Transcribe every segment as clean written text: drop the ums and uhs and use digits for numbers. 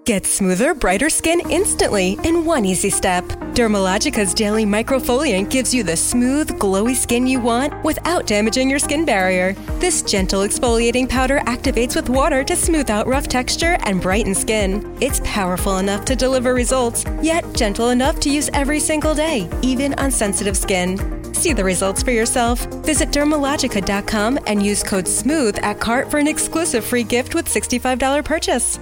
Get smoother, brighter skin instantly in one easy step. Dermalogica's daily microfoliant gives you the smooth, glowy skin you want without damaging your skin barrier. This gentle exfoliating powder activates with water to smooth out rough texture and brighten skin. It's powerful enough to deliver results, yet gentle enough to use every single day, even on sensitive skin. See the results for yourself. Visit Dermalogica.com and use code SMOOTH at cart for an exclusive free gift with $65 purchase.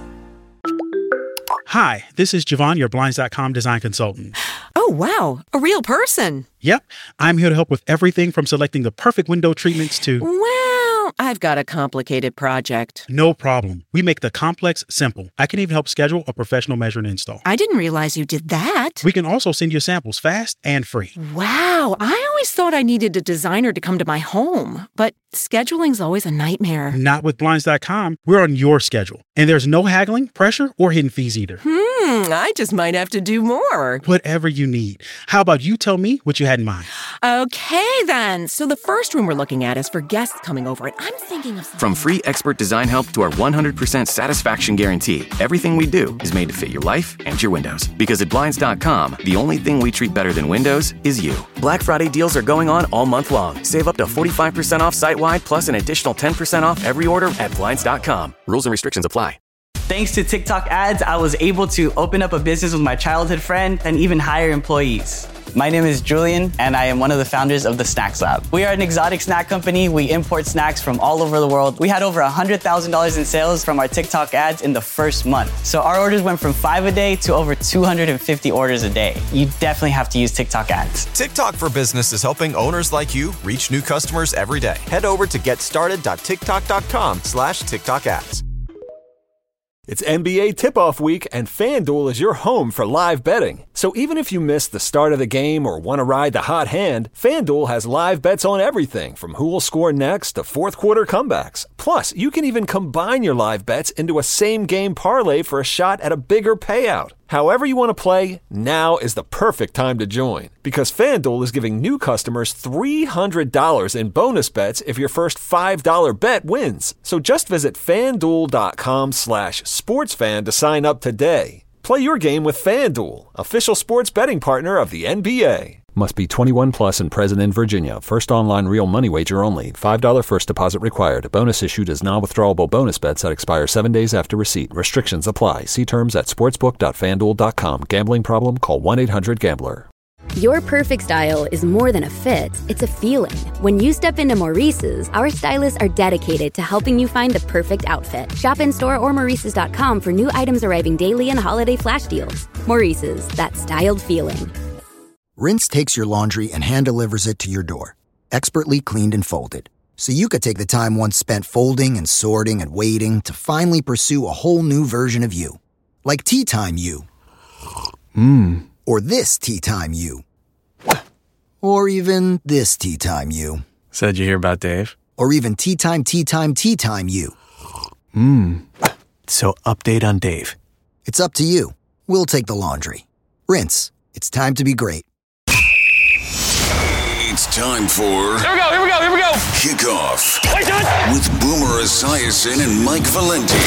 Hi, this is Javon, your Blinds.com design consultant. Oh, wow. A real person. Yep. I'm here to help with everything from selecting the perfect window treatments to... Well, I've got a complicated project. No problem. We make the complex simple. I can even help schedule a professional measure and install. I didn't realize you did that. We can also send you samples fast and free. Wow. I always thought I needed a designer to come to my home, but scheduling's always a nightmare. Not with Blinds.com. We're on your schedule. And there's no haggling, pressure, or hidden fees either. I just might have to do more. Whatever you need. How about you tell me what you had in mind? Okay, then. So the first room we're looking at is for guests coming over, and I'm thinking of something... From free expert design help to our 100% satisfaction guarantee, everything we do is made to fit your life and your windows. Because at Blinds.com, the only thing we treat better than windows is you. Black Friday deals are going on all month long. Save up to 45% off site-wide, plus an additional 10% off every order at Blinds.com. Rules and restrictions apply. Thanks to TikTok ads, I was able to open up a business with my childhood friend and even hire employees. My name is Julian, and I am one of the founders of the Snacks Lab. We are an exotic snack company. We import snacks from all over the world. We had over $100,000 in sales from our TikTok ads in the first month. So our orders went from 5 a day to over 250 orders a day. You definitely have to use TikTok ads. TikTok for Business is helping owners like you reach new customers every day. Head over to getstarted.tiktok.com/TikTok ads. It's NBA tip-off week, and FanDuel is your home for live betting. So even if you miss the start of the game or want to ride the hot hand, FanDuel has live bets on everything from who will score next to fourth-quarter comebacks. Plus, you can even combine your live bets into a same-game parlay for a shot at a bigger payout. However you want to play, now is the perfect time to join. Because FanDuel is giving new customers $300 in bonus bets if your first $5 bet wins. So just visit FanDuel.com/sportsfan to sign up today. Play your game with FanDuel, official sports betting partner of the NBA. Must be 21 plus and present in Virginia. First online real money wager only. $5 first deposit required. Bonus issued as non-withdrawable bonus bets that expire 7 days after receipt. Restrictions apply. See terms at sportsbook.fanduel.com. Gambling problem? Call 1-800-GAMBLER. Your perfect style is more than a fit. It's a feeling. When you step into Maurice's, our stylists are dedicated to helping you find the perfect outfit. Shop in-store or Maurices.com for new items arriving daily and holiday flash deals. Maurice's, that styled feeling. Rinse takes your laundry and hand-delivers it to your door, expertly cleaned and folded. So you could take the time once spent folding and sorting and waiting to finally pursue a whole new version of you. Like Tea Time You. Or this Tea Time You. Or even this Tea Time You. Said you hear about Dave? Or even Tea Time You. So update on Dave. It's up to you. We'll take the laundry. Rinse. It's time to be great. It's time for... Here we go! Kickoff. With Boomer Esiason and Mike Valenti.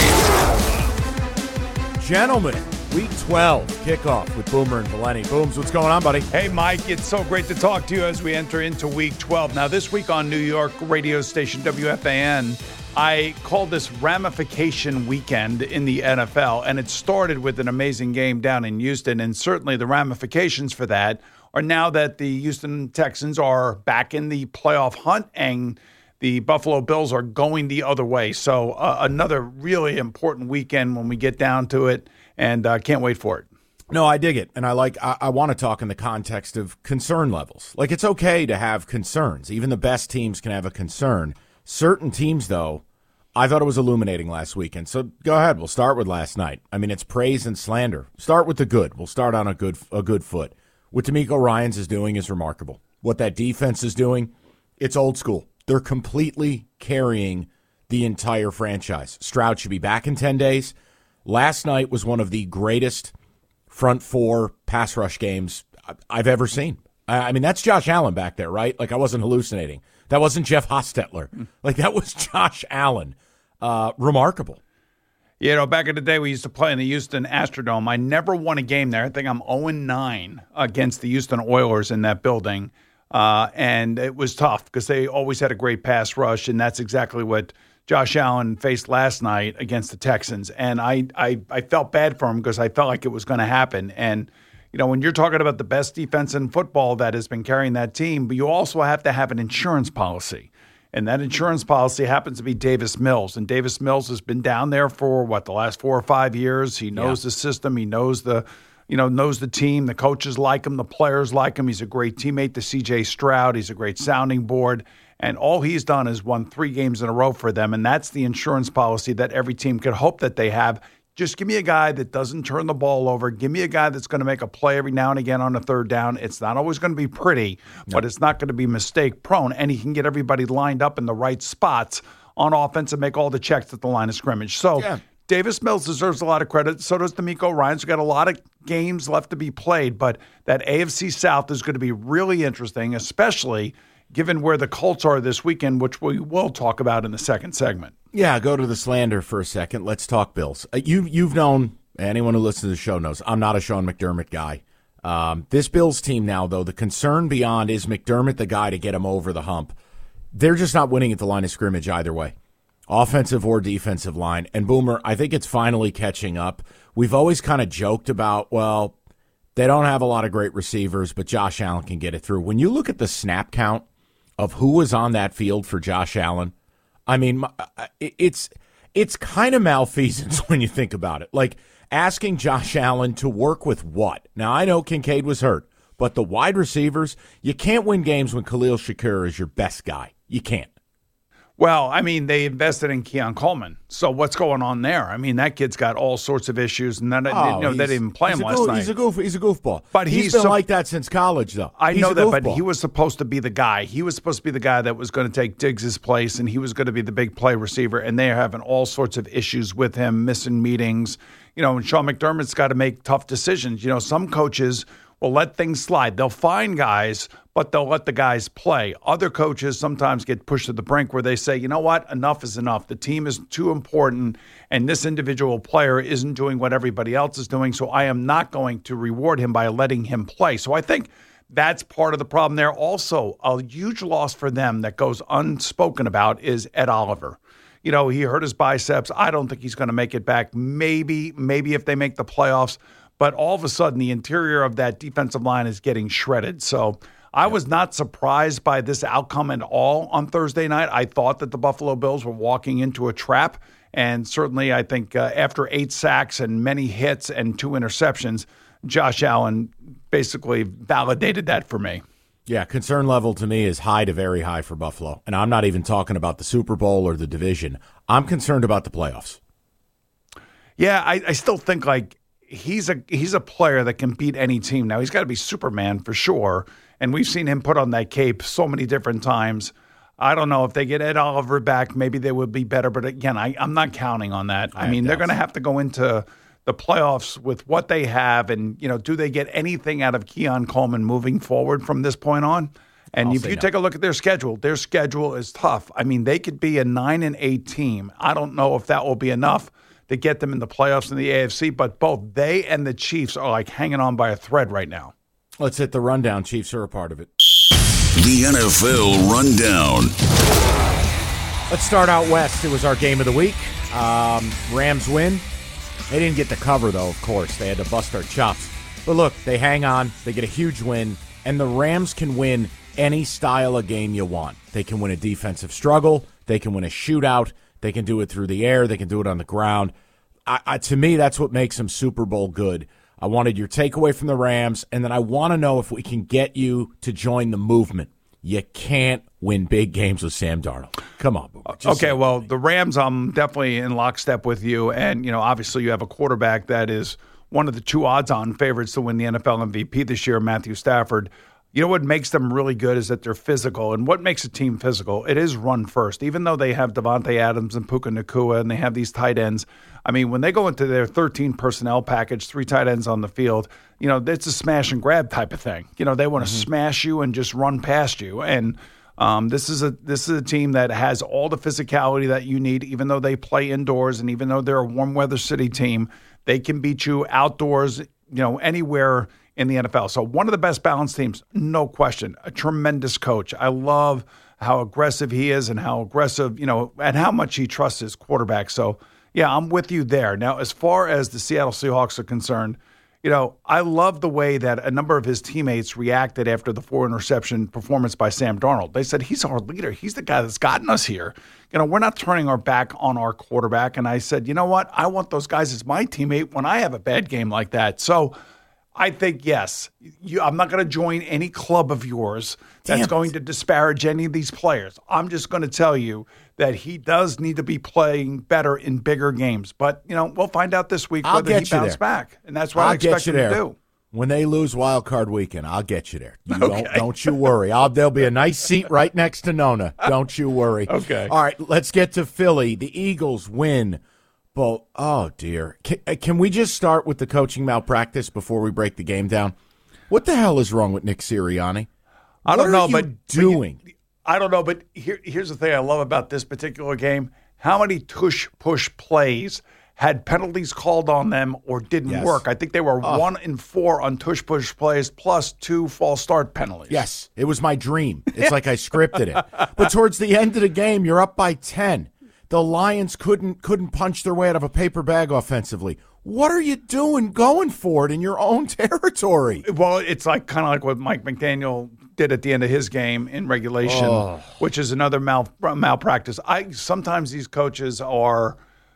Gentlemen, Week 12 kickoff with Boomer and Valenti. Booms, what's going on, buddy? Hey, Mike, it's so great to talk to you as we enter into Week 12. Now, this week on New York radio station WFAN, I called this Ramification Weekend in the NFL, and it started with an amazing game down in Houston, and certainly the ramifications for that are now that the Houston Texans are back in the playoff hunt and the Buffalo Bills are going the other way. So another really important weekend when we get down to it, and can't wait for it. No, I dig it, and I want to talk in the context of concern levels. Like, it's okay to have concerns. Even the best teams can have a concern. Certain teams, though, I thought it was illuminating last weekend. So go ahead. We'll start with last night. I mean, it's praise and slander. Start with the good. We'll start on a good foot. What DeMeco Ryans is doing is remarkable. What that defense is doing, it's old school. They're completely carrying the entire franchise. Stroud should be back in 10 days. Last night was one of the greatest front four pass rush games I've ever seen. I mean, that's Josh Allen back there, right? Like, I wasn't hallucinating. That wasn't Jeff Hostetler. Like, that was Josh Allen. Remarkable. You know, back in the day, we used to play in the Houston Astrodome. I never won a game there. I think I'm 0-9 against the Houston Oilers in that building. And it was tough because they always had a great pass rush, and that's exactly what Josh Allen faced last night against the Texans. And I felt bad for him because I felt like it was going to happen. And, you know, when you're talking about the best defense in football that has been carrying that team, but you also have to have an insurance policy. And that insurance policy happens to be Davis Mills. And Davis Mills has been down there for, the last 4 or 5 years. He knows the system. He knows the team. The coaches like him. The players like him. He's a great teammate to C.J. Stroud. He's a great sounding board. And all he's done is won 3 games in a row for them. And that's the insurance policy that every team could hope that they have. Just give me a guy that doesn't turn the ball over. Give me a guy that's going to make a play every now and again on a third down. It's not always going to be pretty, but it's not going to be mistake prone. And he can get everybody lined up in the right spots on offense and make all the checks at the line of scrimmage. So Davis Mills deserves a lot of credit. So does DeMeco Ryans. We've got a lot of games left to be played, but that AFC South is going to be really interesting, especially given where the Colts are this weekend, which we will talk about in the second segment. Yeah, go to the slander for a second. Let's talk Bills. You've known, anyone who listens to the show knows, I'm not a Sean McDermott guy. This Bills team now, though, the concern beyond is McDermott the guy to get him over the hump. They're just not winning at the line of scrimmage either way, offensive or defensive line. And Boomer, I think it's finally catching up. We've always kind of joked about, well, they don't have a lot of great receivers, but Josh Allen can get it through. When you look at the snap count of who was on that field for Josh Allen, I mean, it's kind of malfeasance when you think about it. Like asking Josh Allen to work with what? Now, I know Kincaid was hurt, but the wide receivers, you can't win games when Khalil Shakir is your best guy. You can't. Well, I mean, they invested in Keon Coleman. So what's going on there? I mean, that kid's got all sorts of issues, and they didn't even play him last night. He's a goofball. But he's been like that since college, though. I know that, but he was supposed to be the guy. He was supposed to be the guy that was going to take Diggs' place, and he was going to be the big play receiver, and they're having all sorts of issues with him, missing meetings. You know, and Sean McDermott's got to make tough decisions. You know, some coaches will let things slide. They'll find guys, but they'll let the guys play. Other coaches sometimes get pushed to the brink where they say, you know what, enough is enough. The team is too important, and this individual player isn't doing what everybody else is doing, so I am not going to reward him by letting him play. So I think that's part of the problem there. Also, a huge loss for them that goes unspoken about is Ed Oliver. You know, he hurt his biceps. I don't think he's going to make it back. Maybe if they make the playoffs. But all of a sudden, the interior of that defensive line is getting shredded. So I was not surprised by this outcome at all on Thursday night. I thought that the Buffalo Bills were walking into a trap. And certainly, I think after 8 sacks and many hits and 2 interceptions, Josh Allen basically validated that for me. Yeah, concern level to me is high to very high for Buffalo. And I'm not even talking about the Super Bowl or the division. I'm concerned about the playoffs. Yeah, I still think like he's a player that can beat any team. Now, he's got to be Superman for sure. And we've seen him put on that cape so many different times. I don't know if they get Ed Oliver back, maybe they would be better. But again, I'm not counting on that. I mean, they're going to have to go into the playoffs with what they have. And, you know, do they get anything out of Keon Coleman moving forward from this point on? And if you take a look at their schedule is tough. I mean, they could be a 9-8 team. I don't know if that will be enough to get them in the playoffs in the AFC, but both they and the Chiefs are like hanging on by a thread right now. Let's hit the rundown. Chiefs are a part of it. The NFL Rundown. Let's start out west. It was our game of the week. Rams win. They didn't get the cover, though, of course. They had to bust our chops. But look, they hang on. They get a huge win. And the Rams can win any style of game you want. They can win a defensive struggle. They can win a shootout. They can do it through the air. They can do it on the ground. To me, that's what makes them Super Bowl good. I wanted your takeaway from the Rams, and then I want to know if we can get you to join the movement. You can't win big games with Sam Darnold. Come on, Boomer. Okay, well, the Rams, I'm definitely in lockstep with you. And, you know, obviously you have a quarterback that is one of the 2 odds-on favorites to win the NFL MVP this year, Matthew Stafford. You know what makes them really good is that they're physical. And what makes a team physical? It is run first. Even though they have Devontae Adams and Puka Nacua and they have these tight ends, I mean, when they go into their 13 personnel package, 3 tight ends on the field, you know, it's a smash and grab type of thing. You know, they want to smash you and just run past you. And This is a team that has all the physicality that you need, even though they play indoors and even though they're a warm weather city team, they can beat you outdoors, anywhere in the NFL. So one of the best balanced teams, no question. A tremendous coach. I love how aggressive he is and how aggressive, and how much he trusts his quarterback. So, yeah, I'm with you there. Now, as far as the Seattle Seahawks are concerned, I love the way that a number of his teammates reacted after the 4-interception performance by Sam Darnold. They said, he's our leader. He's the guy that's gotten us here. We're not turning our back on our quarterback. And I said, you know what? I want those guys as my teammate when I have a bad game like that. So I think, yes, I'm not going to join any club of yours that's going to disparage any of these players. I'm just going to tell you that he does need to be playing better in bigger games. But, we'll find out this week whether he bounces back. And that's what I expect him to do. When they lose Wild Card Weekend, I'll get you there. Don't you worry. There'll be a nice seat right next to Nona. Don't you worry. Okay. All right, let's get to Philly. The Eagles win. But, oh, dear. Can we just start with the coaching malpractice before we break the game down? What the hell is wrong with Nick Sirianni? I don't know, but I don't know, but here's the thing I love about this particular game. How many tush-push plays had penalties called on them or didn't work? I think they were 1 in 4 on tush-push plays plus 2 false start penalties. Yes, it was my dream. It's like I scripted it. But towards the end of the game, you're up by 10. The Lions couldn't punch their way out of a paper bag offensively. What are you doing going for it in your own territory? Well, it's kind of like what Mike McDaniel did at the end of his game in regulation, which is another malpractice. Sometimes these coaches are,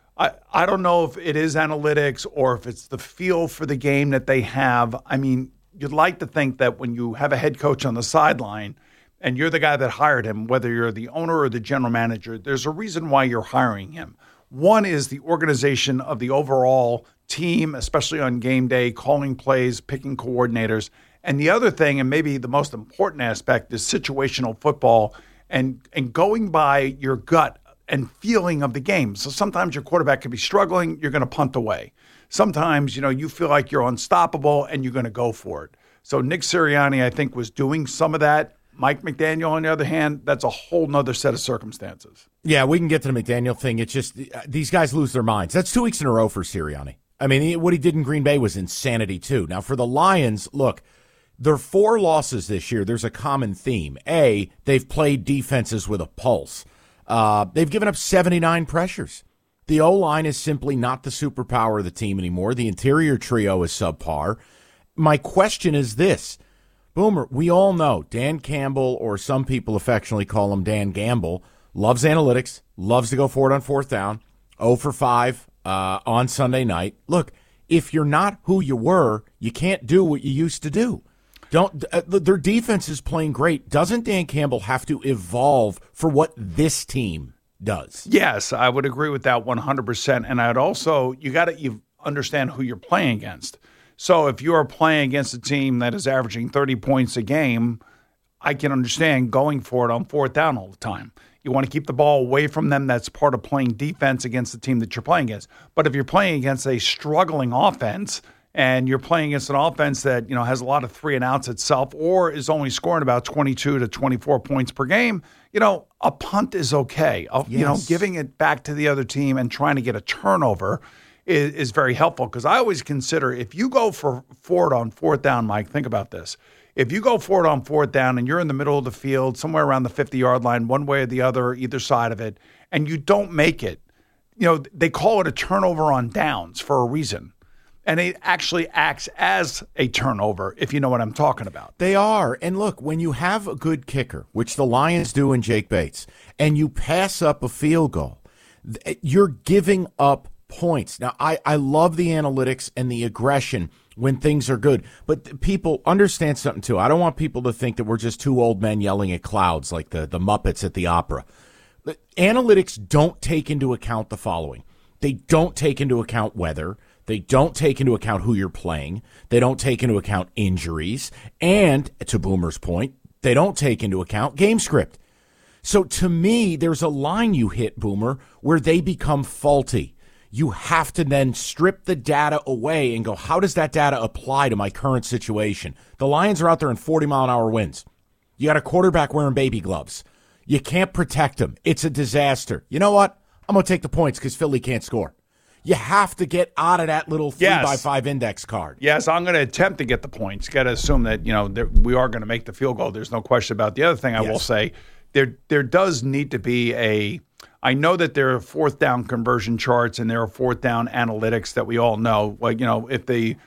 I don't know if it is analytics or if it's the feel for the game that they have. I mean, you'd like to think that when you have a head coach on the sideline and you're the guy that hired him, whether you're the owner or the general manager, there's a reason why you're hiring him. One is the organization of the overall team, especially on game day, calling plays, picking coordinators. And the other thing, and maybe the most important aspect, is situational football and going by your gut and feeling of the game. So sometimes your quarterback could be struggling, you're going to punt away. Sometimes, you feel like you're unstoppable and you're going to go for it. So Nick Sirianni, I think, was doing some of that. Mike McDaniel, on the other hand, that's a whole nother set of circumstances. Yeah, we can get to the McDaniel thing. It's just these guys lose their minds. That's 2 weeks in a row for Sirianni. I mean, what he did in Green Bay was insanity, too. Now, for the Lions, look, their 4 losses this year, there's a common theme. A, they've played defenses with a pulse. They've given up 79 pressures. The O-line is simply not the superpower of the team anymore. The interior trio is subpar. My question is this. Boomer, we all know Dan Campbell, or some people affectionately call him Dan Gamble, loves analytics, loves to go for it on 4th down, 0 for 5 on Sunday night. Look, if you're not who you were, you can't do what you used to do. Their defense is playing great. Doesn't Dan Campbell have to evolve for what this team does? Yes, I would agree with that 100%. And I'd also, you understand who you're playing against. So if you are playing against a team that is averaging 30 points a game, I can understand going for it on 4th down all the time. You want to keep the ball away from them. That's part of playing defense against the team that you're playing against. But if you're playing against a struggling offense and you're playing against an offense that has a lot of 3 and outs itself or is only scoring about 22 to 24 points per game, a punt is okay. Yes. Giving it back to the other team and trying to get a turnover is very helpful, because I always consider if you go for it on 4th down, Mike, think about this. If you go for it on 4th down and you're in the middle of the field, somewhere around the 50-yard line, one way or the other, either side of it, and you don't make it, they call it a turnover on downs for a reason. And it actually acts as a turnover, if you know what I'm talking about. They are. And look, when you have a good kicker, which the Lions do in Jake Bates, and you pass up a field goal, you're giving up points. Now, I love the analytics and the aggression when things are good, but people understand something too. I don't want people to think that we're just 2 old men yelling at clouds like the Muppets at the opera. Analytics don't take into account the following. They don't take into account weather. They don't take into account who you're playing. They don't take into account injuries. And, to Boomer's point, they don't take into account game script. So to me, there's a line you hit, Boomer, where they become faulty. You have to then strip the data away and go, how does that data apply to my current situation? The Lions are out there in 40-mile-an-hour winds. You got a quarterback wearing baby gloves. You can't protect them. It's a disaster. You know what? I'm going to take the points because Philly can't score. You have to get out of that little 3x5 index card. Yes, I'm going to attempt to get the points. Got to assume that we are going to make the field goal. There's no question about it. The other thing I will say, there does need to be I know that there are fourth down conversion charts and there are fourth down analytics that we all know. Like, if the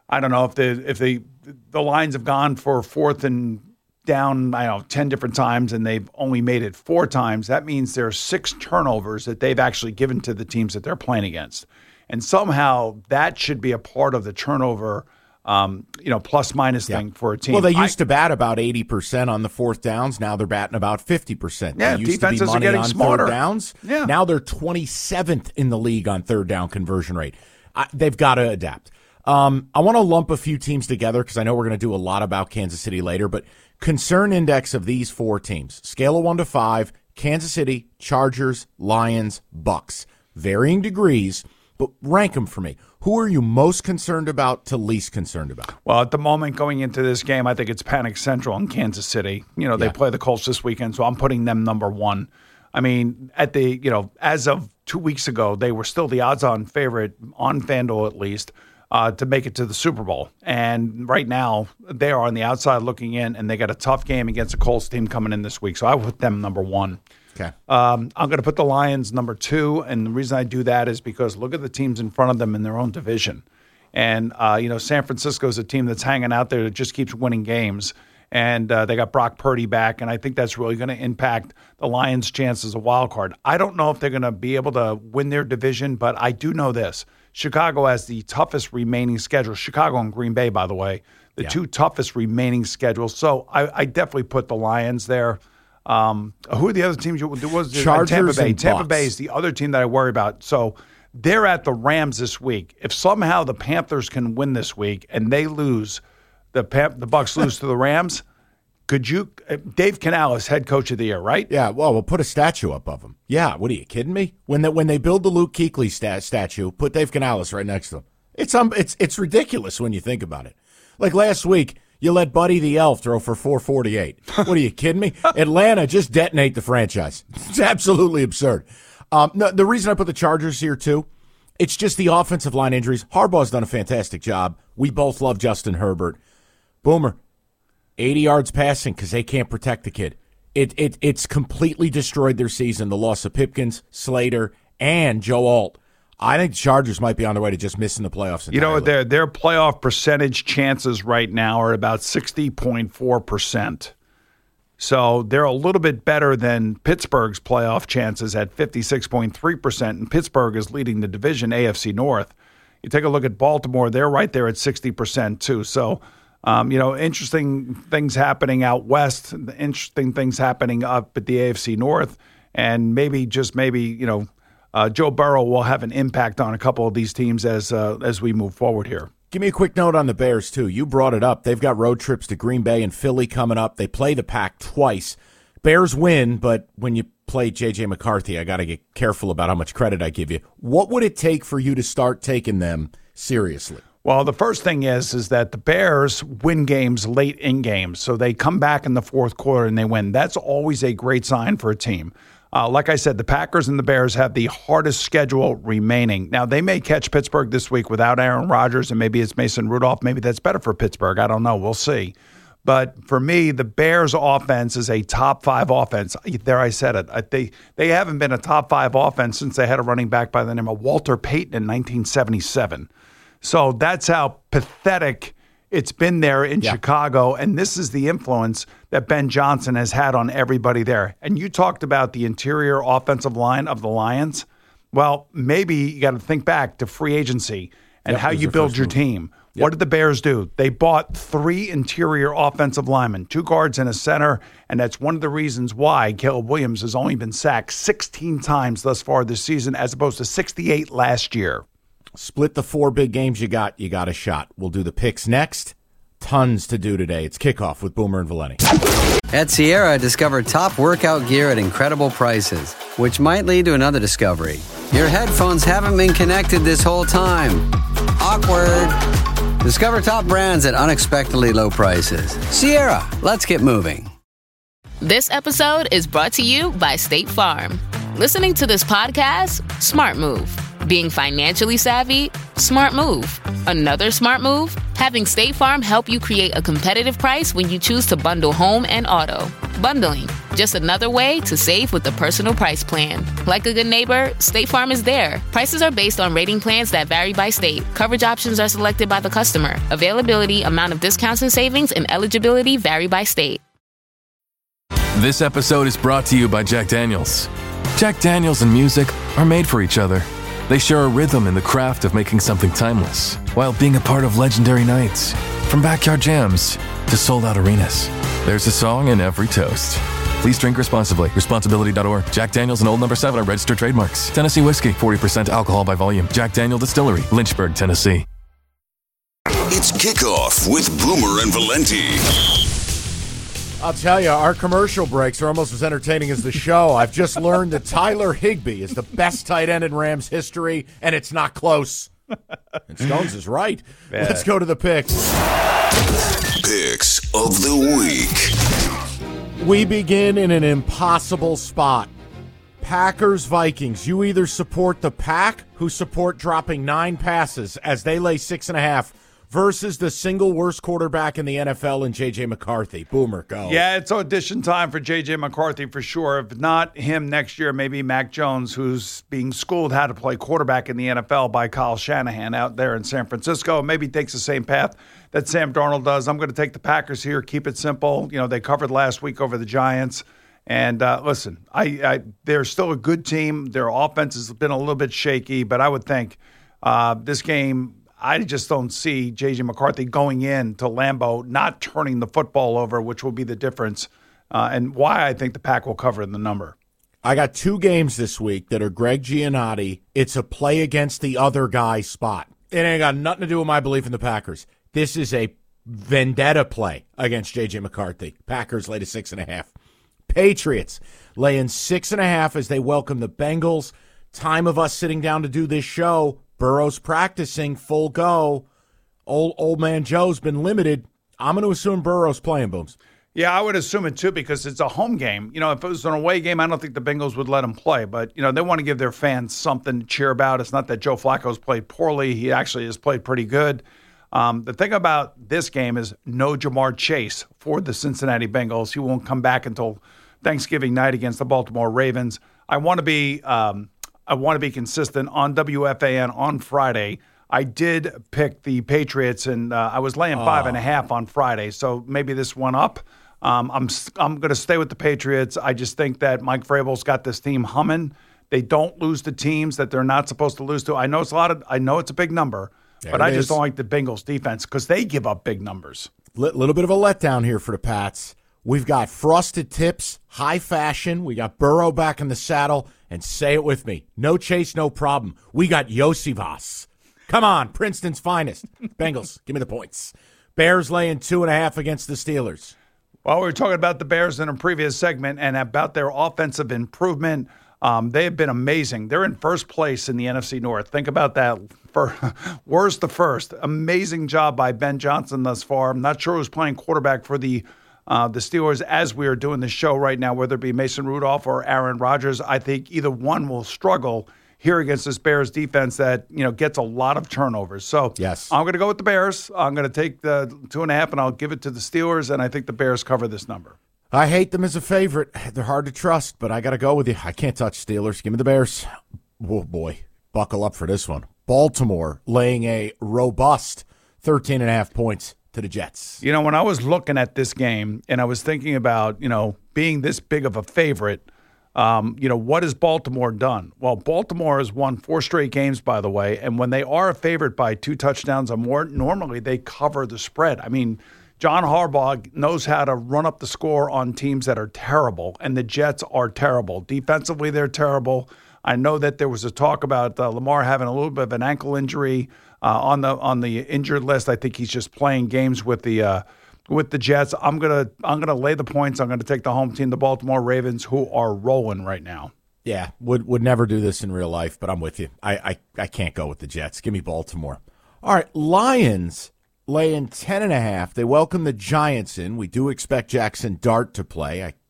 Lions have gone for fourth and down, 10 different times and they've only made it 4 times, that means there are 6 turnovers that they've actually given to the teams that they're playing against. And somehow that should be a part of the turnover plus minus thing for a team. Well, they used to bat about 80% on the fourth downs. Now they're batting about 50%. Yeah, they used defenses to be money are getting on smarter. Third downs. Yeah. Now they're 27th in the league on third down conversion rate. They've got to adapt. I want to lump a few teams together because I know we're going to do a lot about Kansas City later, but concern index of these 4 teams, scale of 1 to 5, Kansas City, Chargers, Lions, Bucks. Varying degrees, but rank them for me. Who are you most concerned about to least concerned about? Well, at the moment going into this game, I think it's Panic Central in Kansas City. They play the Colts this weekend, so I'm putting them number 1. I mean, as of 2 weeks ago, they were still the odds-on favorite on FanDuel at least to make it to the Super Bowl. And right now, they are on the outside looking in, and they got a tough game against the Colts team coming in this week. So I would put them number 1. Okay. I'm going to put the Lions number 2, and the reason I do that is because look at the teams in front of them in their own division. And, San Francisco is a team that's hanging out there that just keeps winning games. And they got Brock Purdy back, and I think that's really going to impact the Lions' chances of wild card. I don't know if they're going to be able to win their division, but I do know this. Chicago has the toughest remaining schedule. Chicago and Green Bay, by the way, the 2 toughest remaining schedules. So I definitely put the Lions there. Who are the other teams? Chargers Tampa Bay. and Tampa Bucs. Bay is the other team that I worry about. So they're at the Rams this week. If somehow the Panthers can win this week and they lose, the Bucs lose to the Rams, could you – Dave Canales, head coach of the year, right? Yeah, well, we'll put a statue up of him. Yeah, what are you kidding me? When they build the Luke Kuechly statue, put Dave Canales right next to him. It's ridiculous when you think about it. Like last week, you let Buddy the Elf throw for 448. What are you kidding me? Atlanta just detonate the franchise. It's absolutely absurd. No, the reason I put the Chargers here too, it's just the offensive line injuries. Harbaugh's done a fantastic job. We both love Justin Herbert. Boomer, 80 yards passing because they can't protect the kid. It's completely destroyed their season. The loss of Pipkins, Slater, and Joe Alt. I think the Chargers might be on their way to just missing the playoffs entirely. You know what? Their playoff percentage chances right now are about 60.4%. So they're a little bit better than Pittsburgh's playoff chances at 56.3%, and Pittsburgh is leading the division, AFC North. You take a look at Baltimore, they're right there at 60% too. So, interesting things happening out west, interesting things happening up at the AFC North, and maybe Joe Burrow will have an impact on a couple of these teams as we move forward here. Give me a quick note on the Bears, too. You brought it up. They've got road trips to Green Bay and Philly coming up. They play the Pack twice. Bears win, but when you play J.J. McCarthy, I got to get careful about how much credit I give you. What would it take for you to start taking them seriously? Well, the first thing is that the Bears win games late in games. So they come back in the fourth quarter and they win. That's always a great sign for a team. Like I said, the Packers and the Bears have the hardest schedule remaining. Now, they may catch Pittsburgh this week without Aaron Rodgers, and maybe it's Mason Rudolph. Maybe that's better for Pittsburgh. I don't know. We'll see. But for me, the Bears' offense is a top 5 offense. There, I said it. They haven't been a top 5 offense since they had a running back by the name of Walter Payton in 1977. So that's how pathetic it's been there in Chicago, and this is the influence that Ben Johnson has had on everybody there. And you talked about the interior offensive line of the Lions. Well, maybe you got to think back to free agency and how you build your team. Yep. What did the Bears do? They bought 3 interior offensive linemen, 2 guards and a center, and that's one of the reasons why Caleb Williams has only been sacked 16 times thus far this season as opposed to 68 last year. Split the 4 big games you got a shot. We'll do the picks next. Tons to do today. It's Kickoff with Boomer and Valeni. At Sierra, discover top workout gear at incredible prices, which might lead to another discovery. Your headphones haven't been connected this whole time. Awkward. Discover top brands at unexpectedly low prices. Sierra, let's get moving. This episode is brought to you by State Farm. Listening to this podcast? Smart move. Being financially savvy? Smart move. Another smart move? Having State Farm help you create a competitive price when you choose to bundle home and auto. Bundling, just another way to save with the Personal Price Plan. Like a good neighbor, State Farm is there. Prices are based on rating plans that vary by state. Coverage options are selected by the customer. Availability, amount of discounts and savings, and eligibility vary by state. This episode is brought to you by Jack Daniels. Jack Daniels and music are made for each other. They share a rhythm in the craft of making something timeless, while being a part of legendary nights. From backyard jams to sold-out arenas, there's a song in every toast. Please drink responsibly. Responsibility.org. Jack Daniels and Old No. 7 are registered trademarks. Tennessee whiskey, 40% alcohol by volume. Jack Daniel Distillery, Lynchburg, Tennessee. It's Kickoff with Boomer and Valenti. I'll tell you, our commercial breaks are almost as entertaining as the show. I've just learned that Tyler Higbee is the best tight end in Rams history, and it's not close. And Stones is right. Man. Let's go to the picks. Picks of the week. We begin in an impossible spot. Packers-Vikings. You either support the Pack, who support dropping 9 passes as they lay 6.5, versus the single worst quarterback in the NFL in J.J. McCarthy. Boomer, go. Yeah, it's audition time for J.J. McCarthy for sure. If not him next year, maybe Mac Jones, who's being schooled how to play quarterback in the NFL by Kyle Shanahan out there in San Francisco. Maybe takes the same path that Sam Darnold does. I'm going to take the Packers here, keep it simple. You know, they covered last week over the Giants. And listen, they're still a good team. Their offense has been a little bit shaky, but I would think this game, I just don't see J.J. McCarthy going in to Lambeau, not turning the football over, which will be the difference, and why I think the Pack will cover in the number. I got 2 games this week that are Greg Giannotti. It's a play against the other guy spot. It ain't got nothing to do with my belief in the Packers. This is a vendetta play against J.J. McCarthy. Packers lay to 6.5. Patriots laying 6.5 as they welcome the Bengals. Time of us sitting down to do this show, Burrow's practicing, full go. Old man Joe's been limited. I'm going to assume Burrow's playing, Booms. Yeah, I would assume it too because it's a home game. You know, if it was an away game, I don't think the Bengals would let him play. But, you know, they want to give their fans something to cheer about. It's not that Joe Flacco's played poorly. He actually has played pretty good. The thing about this game is no Jamar Chase for the Cincinnati Bengals. He won't come back until Thanksgiving night against the Baltimore Ravens. I want to be consistent on WFAN on Friday. I did pick the Patriots, and I was laying 5.5 on Friday, so maybe this went up. I'm going to stay with the Patriots. I just think that Mike Vrabel's got this team humming. They don't lose to teams that they're not supposed to lose to. I know it's a big number, but I just don't like the Bengals defense because they give up big numbers. Little bit of a letdown here for the Pats. We've got frosted tips, high fashion. We got Burrow back in the saddle. And say it with me. No Chase, no problem. We got Yosivas. Come on, Princeton's finest. Bengals, give me the points. Bears laying 2.5 against the Steelers. Well, we were talking about the Bears in a previous segment and about their offensive improvement. They have been amazing. They're in first place in the NFC North. Think about that. For worst to first. Amazing job by Ben Johnson thus far. I'm not sure who's playing quarterback for the Steelers as we are doing the show right now, whether it be Mason Rudolph or Aaron Rodgers. I think either one will struggle here against this Bears defense that, you know, gets a lot of turnovers. So yes, I'm going to go with the Bears. I'm going to take the 2.5 and I'll give it to the Steelers, and I think the Bears cover this number. I hate them as a favorite. They're hard to trust, but I got to go with you. I can't touch Steelers. Give me the Bears. Oh, boy. Buckle up for this one. Baltimore laying a robust 13.5 points to the Jets. You know, when I was looking at this game and I was thinking about, you know, being this big of a favorite, you know, what has Baltimore done? Well, Baltimore has won 4 straight games, by the way, and when they are a favorite by 2 touchdowns or more, normally they cover the spread. I mean, John Harbaugh knows how to run up the score on teams that are terrible, and the Jets are terrible. Defensively, they're terrible. I know that there was a talk about Lamar having a little bit of an ankle injury on the injured list. I think he's just playing games with the Jets. I'm gonna lay the points. I'm gonna take the home team, the Baltimore Ravens, who are rolling right now. Yeah, would never do this in real life, but I'm with you. I can't go with the Jets. Give me Baltimore. All right, Lions laying 10.5. They welcome the Giants in. We do expect Jackson Dart to play. I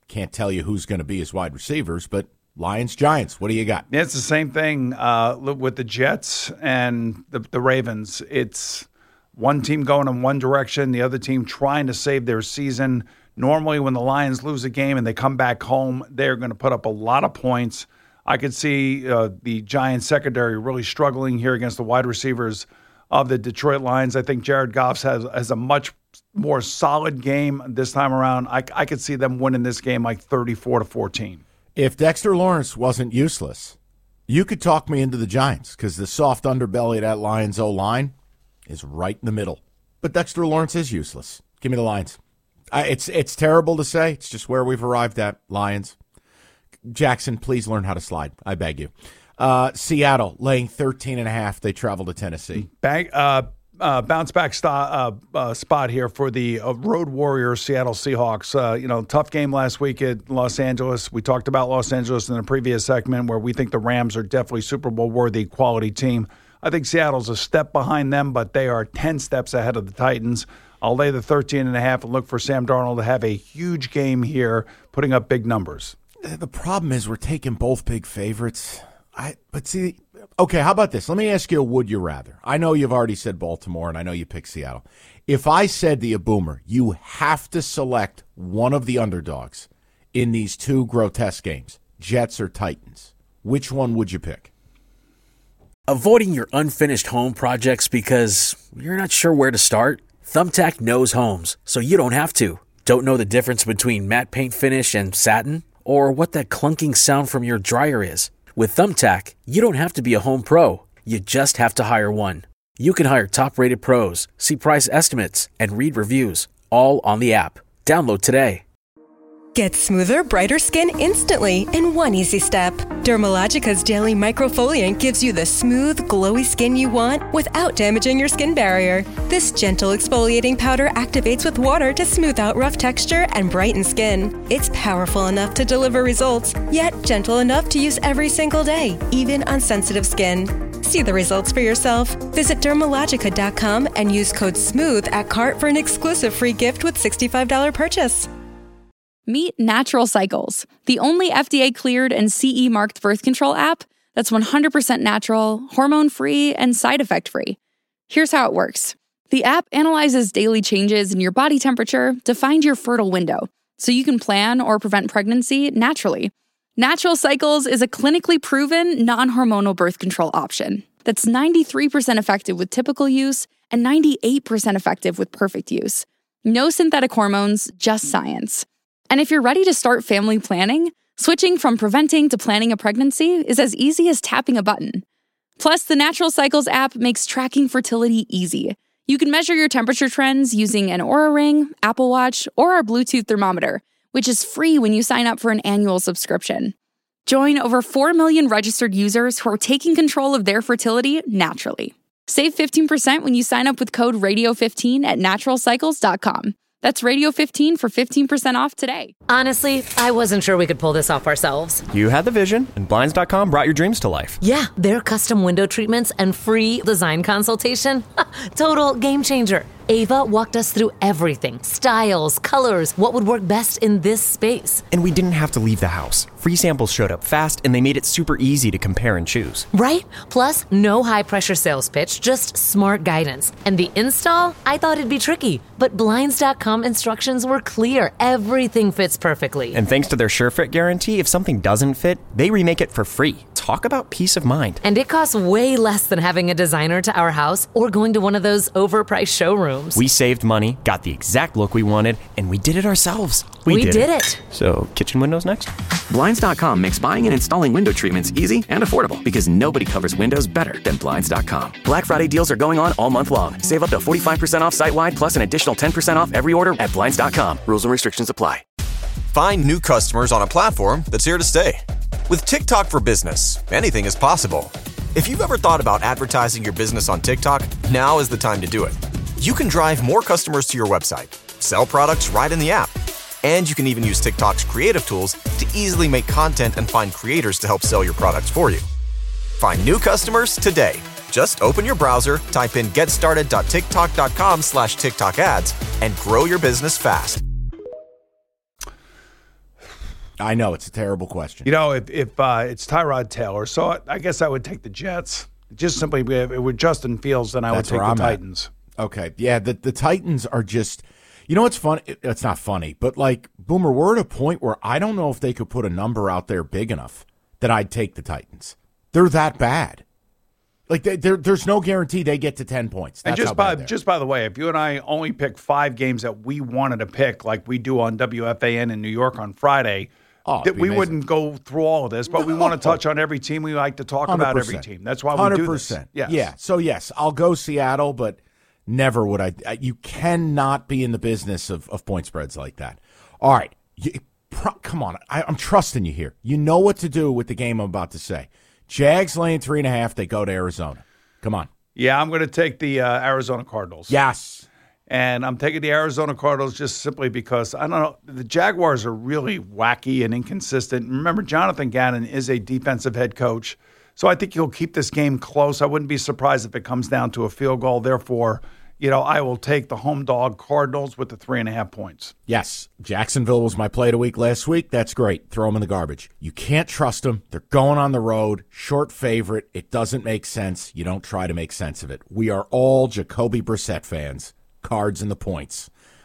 Can't tell you who's going to be his wide receivers, but Lions, Giants, what do you got? It's the same thing with the Jets and the Ravens. It's one team going in one direction, the other team trying to save their season. Normally when the Lions lose a game and they come back home, they're going to put up a lot of points. I could see the Giants secondary really struggling here against the wide receivers of the Detroit Lions. I think Jared Goff has a much more solid game this time around. I could see them winning this game like 34-14. If Dexter Lawrence wasn't useless, you could talk me into the Giants because the soft underbelly of that Lions O-line is right in the middle. But Dexter Lawrence is useless. Give me the Lions. It's terrible to say. It's just where we've arrived at. Lions. Jackson, please learn how to slide. I beg you. Seattle laying 13.5. They travel to Tennessee. Bounce back spot here for the Road Warriors, Seattle Seahawks. Tough game last week at Los Angeles. We talked about Los Angeles in the previous segment where we think the Rams are definitely Super Bowl worthy quality team. I think Seattle's a step behind them, but they are 10 steps ahead of the Titans. I'll lay the 13.5 and look for Sam Darnold to have a huge game here, putting up big numbers. The problem is we're taking both big favorites. Okay, how about this? Let me ask you a would you rather. I know you've already said Baltimore, and I know you picked Seattle. If I said to you, Boomer, you have to select one of the underdogs in these two grotesque games, Jets or Titans, which one would you pick? Avoiding your unfinished home projects because you're not sure where to start? Thumbtack knows homes, so you don't have to. Don't know the difference between matte paint finish and satin? Or what that clunking sound from your dryer is? With Thumbtack, you don't have to be a home pro. You just have to hire one. You can hire top-rated pros, see price estimates, and read reviews, all on the app. Download today. Get smoother, brighter skin instantly in one easy step. Dermalogica's Daily Microfoliant gives you the smooth, glowy skin you want without damaging your skin barrier. This gentle exfoliating powder activates with water to smooth out rough texture and brighten skin. It's powerful enough to deliver results, yet gentle enough to use every single day, even on sensitive skin. See the results for yourself. Visit Dermalogica.com and use code SMOOTH at cart for an exclusive free gift with $65 purchase. Meet Natural Cycles, the only FDA-cleared and CE-marked birth control app that's 100% natural, hormone-free, and side effect-free. Here's how it works. The app analyzes daily changes in your body temperature to find your fertile window, so you can plan or prevent pregnancy naturally. Natural Cycles is a clinically proven, non-hormonal birth control option that's 93% effective with typical use and 98% effective with perfect use. No synthetic hormones, just science. And if you're ready to start family planning, switching from preventing to planning a pregnancy is as easy as tapping a button. Plus, the Natural Cycles app makes tracking fertility easy. You can measure your temperature trends using an Oura Ring, Apple Watch, or our Bluetooth thermometer, which is free when you sign up for an annual subscription. Join over 4 million registered users who are taking control of their fertility naturally. Save 15% when you sign up with code RADIO15 at naturalcycles.com. That's Radio15 for 15% off today. Honestly, I wasn't sure we could pull this off ourselves. You had the vision, and Blinds.com brought your dreams to life. Yeah, their custom window treatments and free design consultation. Total game changer. Ava walked us through everything. Styles, colors, what would work best in this space. And we didn't have to leave the house. Free samples showed up fast, and they made it super easy to compare and choose. Right? Plus, no high-pressure sales pitch, just smart guidance. And the install? I thought it'd be tricky, but Blinds.com instructions were clear. Everything fits perfectly. And thanks to their SureFit guarantee, if something doesn't fit, they remake it for free. Talk about peace of mind. And it costs way less than having a designer to our house or going to one of those overpriced showrooms. We saved money, got the exact look we wanted, and we did it ourselves. We did it. So, kitchen windows next? Blinds.com makes buying and installing window treatments easy and affordable because nobody covers windows better than Blinds.com. Black Friday deals are going on all month long. Save up to 45% off site-wide plus an additional 10% off every order at Blinds.com. Rules and restrictions apply. Find new customers on a platform that's here to stay. With TikTok for Business, anything is possible. If you've ever thought about advertising your business on TikTok, now is the time to do it. You can drive more customers to your website, sell products right in the app, and you can even use TikTok's creative tools to easily make content and find creators to help sell your products for you. Find new customers today. Just open your browser, type in getstarted.tiktok.com/TikTok ads, and grow your business fast. I know, it's a terrible question. You know, if it's Tyrod Taylor, so I guess I would take the Jets. Just simply, if it were Justin Fields, then I would take the Titans. Okay, yeah, the Titans are just, you know what's funny? It's not funny, but like, Boomer, we're at a point where I don't know if they could put a number out there big enough that I'd take the Titans. They're that bad. Like, there's no guarantee they get to 10 points. That's and just by the way, if you and I only pick 5 games that we wanted to pick, like we do on WFAN in New York on Friday, we wouldn't go through all of this, but we want to touch on every team. We like to talk 100%. About every team. That's why we do this. 100%. Yes. Yeah. So, yes, I'll go Seattle, but never would I. You cannot be in the business of point spreads like that. All right. Come on. I'm trusting you here. You know what to do with the game I'm about to say. Jags laying 3.5. They go to Arizona. Come on. Yeah, I'm going to take the Arizona Cardinals. Yes. And I'm taking the Arizona Cardinals just simply because, I don't know, the Jaguars are really wacky and inconsistent. Remember, Jonathan Gannon is a defensive head coach, so I think he'll keep this game close. I wouldn't be surprised if it comes down to a field goal. Therefore, I will take the home dog Cardinals with the 3.5 points. Yes, Jacksonville was my play of the week last week. That's great. Throw them in the garbage. You can't trust them. They're going on the road. Short favorite. It doesn't make sense. You don't try to make sense of it. We are all Jacoby Brissett fans. Cards and the points.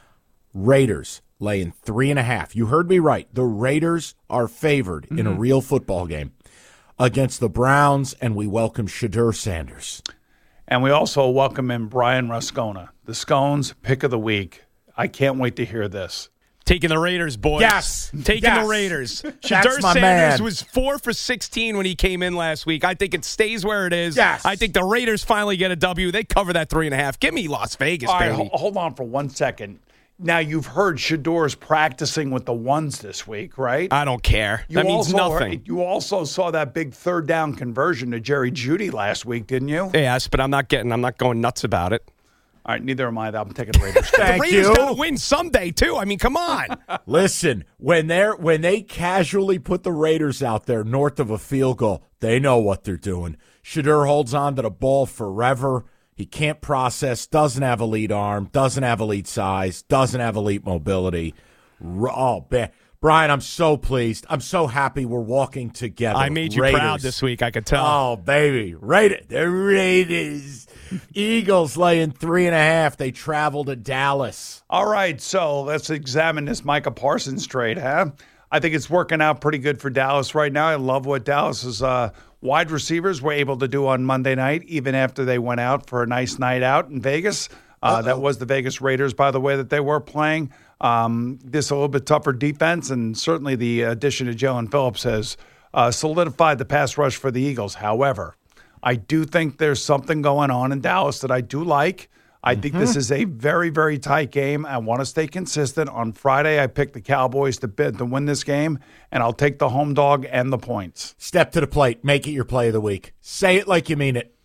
Raiders laying 3.5. You heard me right. The Raiders are favored in a real football game against the Browns, and we welcome Shedeur Sanders. And we also welcome in Brian Rascona, the Scones pick of the week. I can't wait to hear this. Taking the Raiders, boys. Yes. Taking the Raiders. Shedeur Sanders was 4 for 16 when he came in last week. I think it stays where it is. Yes. I think the Raiders finally get a W. They cover that 3.5. Give me Las Vegas, All baby. Right, hold on for 1 second. Now, you've heard Shedeur's practicing with the ones this week, right? I don't care. That means nothing. You also saw that big third down conversion to Jerry Jeudy last week, didn't you? Yes, but I'm not going nuts about it. All right, neither am I. I'm taking the Raiders. The Raiders got to win someday, too. I mean, come on. Listen, when they casually put the Raiders out there north of a field goal, they know what they're doing. Shedeur holds on to the ball forever. He can't process, doesn't have elite arm, doesn't have elite size, doesn't have elite mobility. Oh, man. Brian, I'm so pleased. I'm so happy we're walking together. I made you proud this week, I could tell. Oh, baby. The Raiders. Eagles laying 3.5. They travel to Dallas. All right, so let's examine this Micah Parsons trade, huh? I think it's working out pretty good for Dallas right now. I love what Dallas's wide receivers were able to do on Monday night, even after they went out for a nice night out in Vegas. That was the Vegas Raiders, by the way, that they were playing. This a little bit tougher defense, and certainly the addition of Jalen Phillips has solidified the pass rush for the Eagles. However, I do think there's something going on in Dallas that I do like. I think this is a very, very tight game. I want to stay consistent. On Friday, I picked the Cowboys to win this game, and I'll take the home dog and the points. Step to the plate. Make it your play of the week. Say it like you mean it.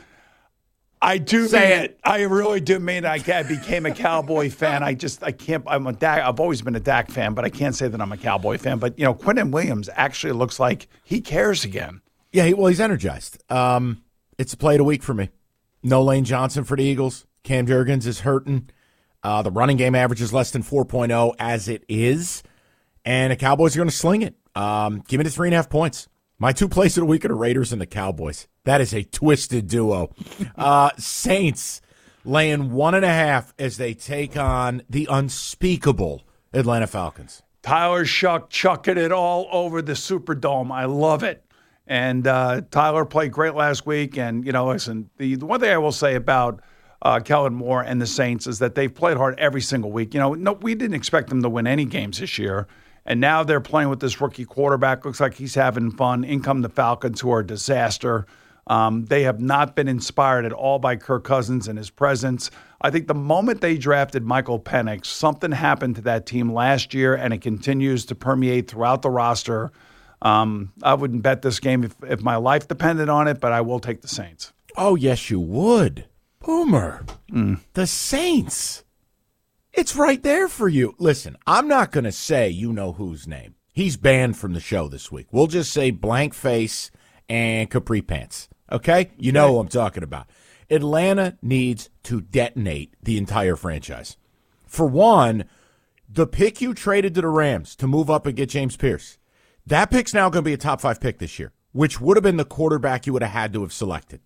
I do say it. I really do mean it. I became a Cowboy fan. I can't. I've always been a Dak fan, but I can't say that I'm a Cowboy fan. But, Quinnen Williams actually looks like he cares again. Yeah, he's energized. It's a play of the week for me. No Lane Johnson for the Eagles. Cam Jurgens is hurting. The running game average is less than 4.0 as it is. And the Cowboys are going to sling it. Give me the 3.5 points. My 2 plays of the week are the Raiders and the Cowboys. That is a twisted duo. Saints laying 1.5 as they take on the unspeakable Atlanta Falcons. Tyler Shuck chucking it all over the Superdome. I love it. And Tyler played great last week. And, listen, the one thing I will say about Kellen Moore and the Saints is that they've played hard every single week. We didn't expect them to win any games this year. And now they're playing with this rookie quarterback. Looks like he's having fun. In come the Falcons, who are a disaster. They have not been inspired at all by Kirk Cousins and his presence. I think the moment they drafted Michael Penix, something happened to that team last year, and it continues to permeate throughout the roster. I wouldn't bet this game if my life depended on it, but I will take the Saints. Oh, yes, you would. Boomer. The Saints. It's right there for you. Listen, I'm not going to say you know whose name. He's banned from the show this week. We'll just say blank face and capri pants. Okay? You know who I'm talking about. Atlanta needs to detonate the entire franchise. For one, the pick you traded to the Rams to move up and get James Pierce, That pick's now going to be a top 5 pick this year, which would have been the quarterback you would have had to have selected.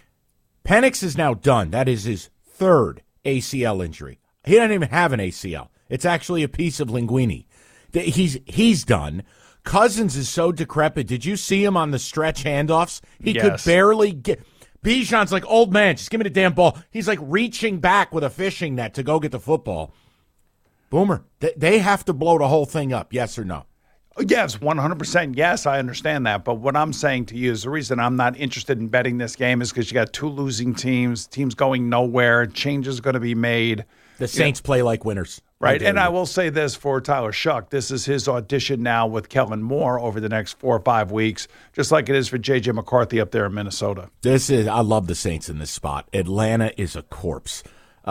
Penix is now done. That is his 3rd ACL injury. He doesn't even have an ACL. It's actually a piece of linguine. He's done. Cousins is so decrepit. Did you see him on the stretch handoffs? He could barely get. Bijan's like, old man, just give me the damn ball. He's like reaching back with a fishing net to go get the football. Boomer, they have to blow the whole thing up, yes or no? Yes, 100% yes, I understand that. But what I'm saying to you is the reason I'm not interested in betting this game is because you got 2 losing teams going nowhere, changes going to be made. The Saints play like winners. Right, and I will say this for Tyler Shuck. This is his audition now with Kellen Moore over the next 4 or 5 weeks, just like it is for J.J. McCarthy up there in Minnesota. I love the Saints in this spot. Atlanta is a corpse.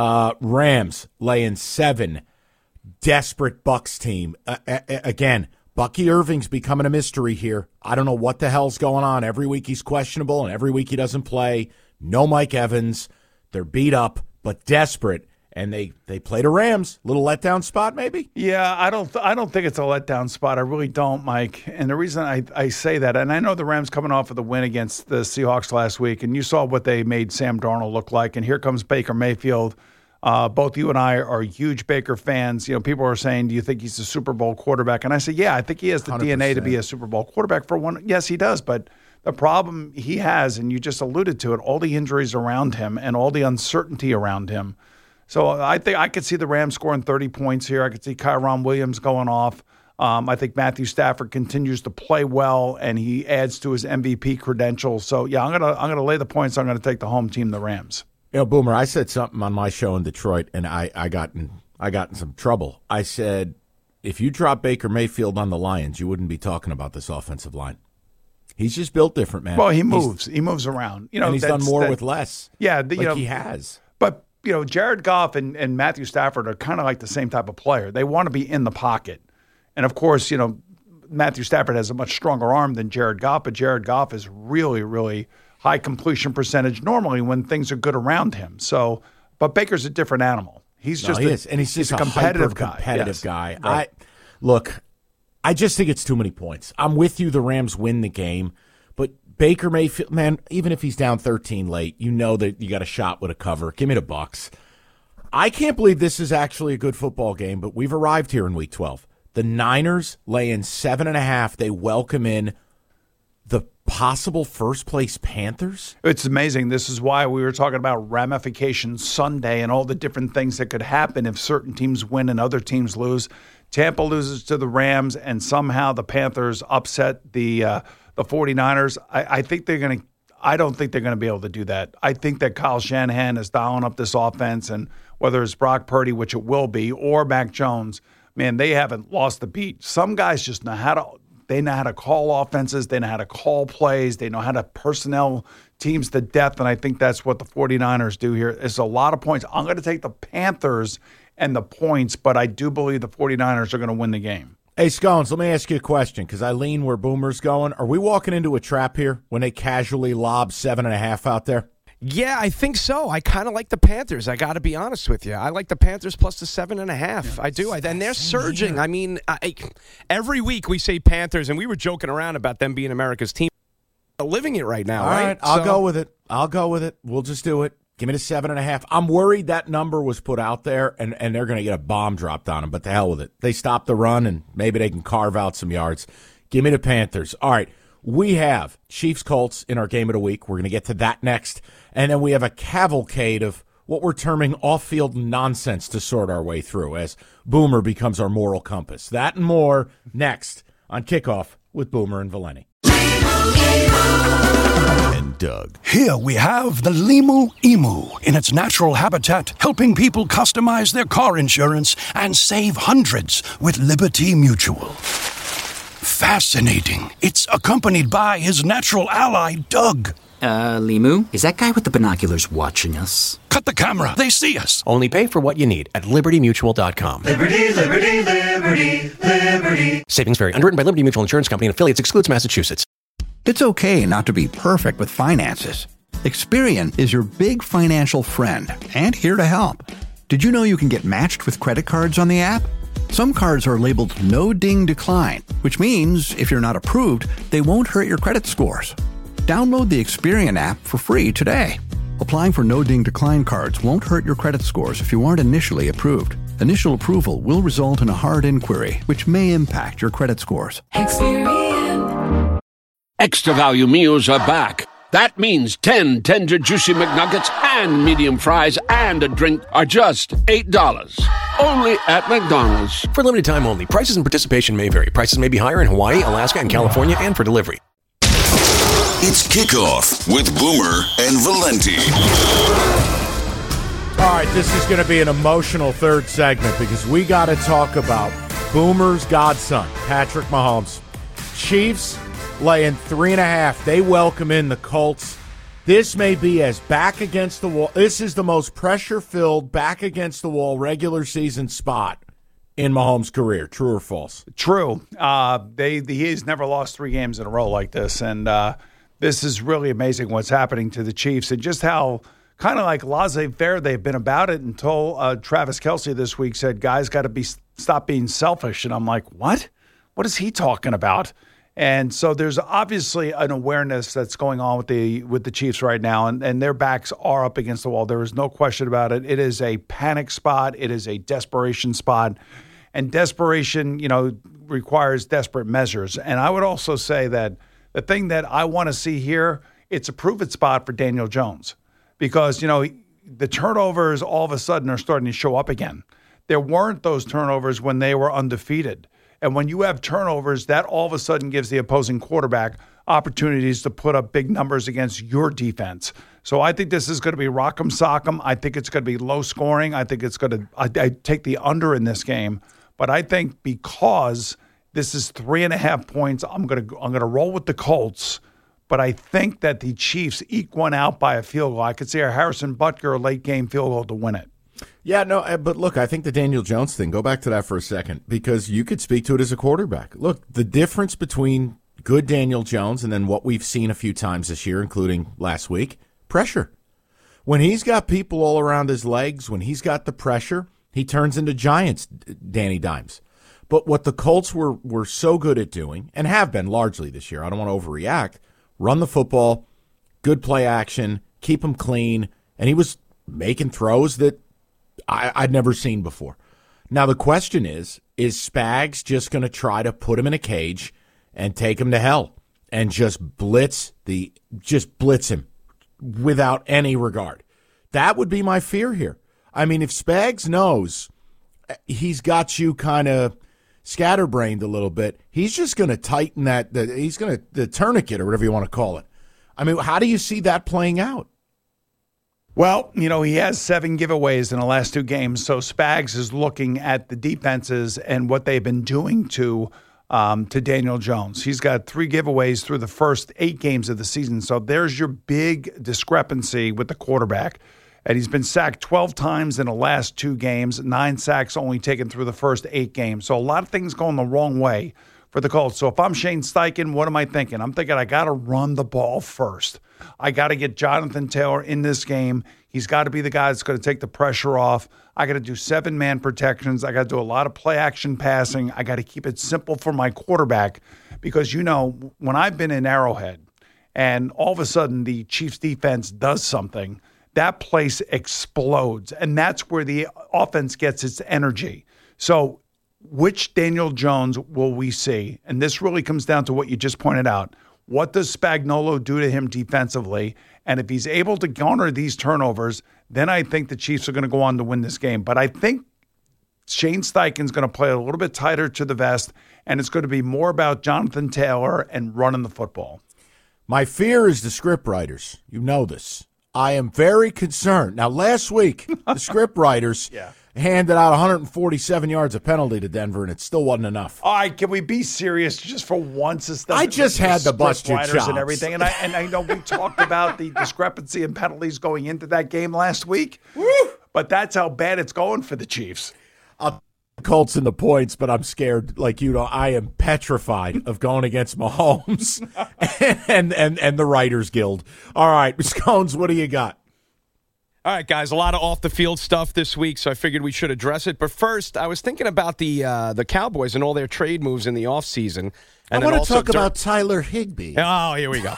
Rams laying 7. Desperate Bucs team. Again, Bucky Irving's becoming a mystery here. I don't know what the hell's going on. Every week he's questionable, and every week he doesn't play. No Mike Evans. They're beat up, but desperate. And they play the Rams. Little letdown spot, maybe? Yeah, I don't think it's a letdown spot. I really don't, Mike. And the reason I say that, and I know the Rams coming off of the win against the Seahawks last week, and you saw what they made Sam Darnold look like. And here comes Baker Mayfield. Both you and I are huge Baker fans. You know, people are saying, do you think he's a Super Bowl quarterback? And I say, yeah, I think he has the 100%. DNA to be a Super Bowl quarterback for one. Yes, he does. But the problem he has, and you just alluded to it, all the injuries around him and all the uncertainty around him. So I think I could see the Rams scoring 30 points here. I could see Kyron Williams going off. I think Matthew Stafford continues to play well, and he adds to his MVP credentials. So yeah, I'm gonna lay the points. I'm gonna take the home team, the Rams. You know, Boomer, I said something on my show in Detroit, and I got in some trouble. I said, if you drop Baker Mayfield on the Lions, you wouldn't be talking about this offensive line. He's just built different, man. Well, he moves around. You know, and he's done more with less. Yeah, he has. But you know, Jared Goff and Matthew Stafford are kind of like the same type of player. They want to be in the pocket. And, of course, you know, Matthew Stafford has a much stronger arm than Jared Goff, but Jared Goff is really, really high completion percentage normally when things are good around him. So, but Baker's a different animal. He's just he's just a competitive guy. Right. I just think it's too many points. I'm with you. The Rams win the game. But Baker Mayfield, man, even if he's down 13 late, you know that you got a shot with a cover. Give me the Bucs. I can't believe this is actually a good football game, but we've arrived here in Week 12. The Niners lay in 7.5. They welcome in the possible first-place Panthers. It's amazing. This is why we were talking about Ramification Sunday and all the different things that could happen if certain teams win and other teams lose. Tampa loses to the Rams, and somehow the Panthers upset the 49ers. I don't think they're going to be able to do that. I think that Kyle Shanahan is dialing up this offense, and whether it's Brock Purdy, which it will be, or Mac Jones, man, they haven't lost the beat. Some guys just know how to call offenses. They know how to call plays. They know how to personnel teams to death, and I think that's what the 49ers do here. It's a lot of points. I'm going to take the Panthers and the points, but I do believe the 49ers are going to win the game. Hey, Scones, let me ask you a question, because I lean where Boomer's going. Are we walking into a trap here when they casually lob 7.5 out there? Yeah, I think so. I kind of like the Panthers. I got to be honest with you. I like the Panthers plus the 7.5. I do. And they're surging. I mean, every week we say Panthers, and we were joking around about them being America's team. They're living it right now, All right? I'll go with it. We'll just do it. Give me the 7.5. I'm worried that number was put out there, and they're going to get a bomb dropped on them, but the hell with it. They stop the run, and maybe they can carve out some yards. Give me the Panthers. All right, we have Chiefs-Colts in our game of the week. We're going to get to that next. And then we have a cavalcade of what we're terming off-field nonsense to sort our way through as Boomer becomes our moral compass. That and more next on Kickoff with Boomer and Valeni. And Doug. Here we have the Limu Emu in its natural habitat, helping people customize their car insurance and save hundreds with Liberty Mutual. Fascinating. It's accompanied by his natural ally, Doug. Limu, is that guy with the binoculars watching us? Cut the camera. They see us. Only pay for what you need at LibertyMutual.com. Liberty, liberty, liberty, liberty. Savings vary. Underwritten by Liberty Mutual Insurance Company and affiliates. Excludes Massachusetts. It's okay not to be perfect with finances. Experian is your big financial friend and here to help. Did you know you can get matched with credit cards on the app? Some cards are labeled No Ding Decline, which means if you're not approved, they won't hurt your credit scores. Download the Experian app for free today. Applying for No Ding Decline cards won't hurt your credit scores if you aren't initially approved. Initial approval will result in a hard inquiry, which may impact your credit scores. Experian. Extra value meals are back. That means 10 tender, juicy McNuggets and medium fries and a drink are just $8. Only at McDonald's. For limited time only. Prices and participation may vary. Prices may be higher in Hawaii, Alaska, and California, and for delivery. It's Kickoff with Boomer and Valenti. All right, this is going to be an emotional third segment because we got to talk about Boomer's godson, Patrick Mahomes. Chiefs laying 3.5. They welcome in the Colts. This may be as back against the wall. This is the most pressure-filled, back-against-the-wall regular season spot in Mahomes' career. True or false? True. He's never lost 3 games in a row like this, and this is really amazing what's happening to the Chiefs and just how kind of like laissez-faire they've been about it until Travis Kelce this week said, guys got to stop being selfish. And I'm like, what? What is he talking about? And so there's obviously an awareness that's going on with the Chiefs right now, and their backs are up against the wall. There is no question about it. It is a panic spot. It is a desperation spot. And desperation, requires desperate measures. And I would also say that the thing that I want to see here, it's a prove-it spot for Daniel Jones because, the turnovers all of a sudden are starting to show up again. There weren't those turnovers when they were undefeated. And when you have turnovers, that all of a sudden gives the opposing quarterback opportunities to put up big numbers against your defense. So I think this is going to be rock'em sock'em. I think it's going to be low scoring. I think it's going to I take the under in this game. But I think because this is 3.5 points, I'm going to roll with the Colts. But I think that the Chiefs eke one out by a field goal. I could see a Harrison Butker late game field goal to win it. Yeah, no, but look, I think the Daniel Jones thing, go back to that for a second, because you could speak to it as a quarterback. Look, the difference between good Daniel Jones and then what we've seen a few times this year, including last week, pressure. When he's got people all around his legs, when he's got the pressure, he turns into giants, Danny Dimes. But what the Colts were so good at doing, and have been largely this year, I don't want to overreact, run the football, good play action, keep him clean, and he was making throws that I'd never seen before. Now, the question is Spags just going to try to put him in a cage and take him to hell and just blitz him without any regard? That would be my fear here. I mean, if Spags knows he's got you kind of scatterbrained a little bit, he's just going to tighten the tourniquet or whatever you want to call it. I mean, how do you see that playing out? Well, he has 7 giveaways in the last 2 games, so Spags is looking at the defenses and what they've been doing to Daniel Jones. He's got 3 giveaways through the first 8 games of the season, so there's your big discrepancy with the quarterback. And he's been sacked 12 times in the last 2 games, 9 sacks only taken through the first 8 games. So a lot of things going the wrong way for the Colts. So if I'm Shane Steichen, what am I thinking? I'm thinking I got to run the ball first. I got to get Jonathan Taylor in this game. He's got to be the guy that's going to take the pressure off. I got to do 7-man protections. I got to do a lot of play action passing. I got to keep it simple for my quarterback because, when I've been in Arrowhead and all of a sudden the Chiefs defense does something, that place explodes. And that's where the offense gets its energy. So which Daniel Jones will we see? And this really comes down to what you just pointed out. What does Spagnuolo do to him defensively? And if he's able to garner these turnovers, then I think the Chiefs are going to go on to win this game. But I think Shane Steichen's going to play a little bit tighter to the vest, and it's going to be more about Jonathan Taylor and running the football. My fear is the script writers. You know this. I am very concerned. Now, last week, the script writers handed out 147 yards of penalty to Denver, and it still wasn't enough. All right, can we be serious just for once? I just had to bust your chops. And everything, and I know we talked about the discrepancy in penalties going into that game last week, but that's how bad it's going for the Chiefs. Colts in the points, but I'm scared. Like I am petrified of going against Mahomes and the Writers Guild. All right, Scones, what do you got? All right, guys, a lot of off-the-field stuff this week, so I figured we should address it. But first, I was thinking about the Cowboys and all their trade moves in the offseason. I want to talk about Tyler Higbee. Oh, here we go.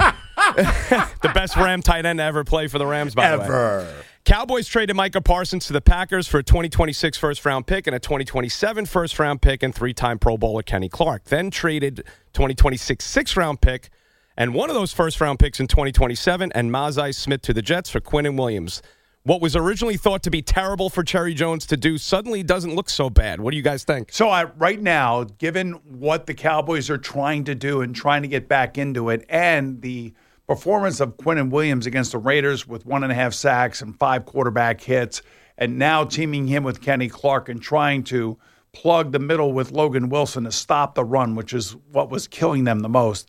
The best Ram tight end to ever play for the Rams, by the way. Ever. Cowboys traded Micah Parsons to the Packers for a 2026 first-round pick and a 2027 first-round pick and three-time Pro Bowler Kenny Clark. Then traded 2026 sixth-round pick and one of those first-round picks in 2027 and Mozzie Smith to the Jets for Quinnen Williams. What was originally thought to be terrible for Cherry Jones to do suddenly doesn't look so bad. What do you guys think? So right now, given what the Cowboys are trying to do and trying to get back into it, and the performance of Quinnen Williams against the Raiders with 1.5 sacks and 5 quarterback hits, and now teaming him with Kenny Clark and trying to plug the middle with Logan Wilson to stop the run, which is what was killing them the most.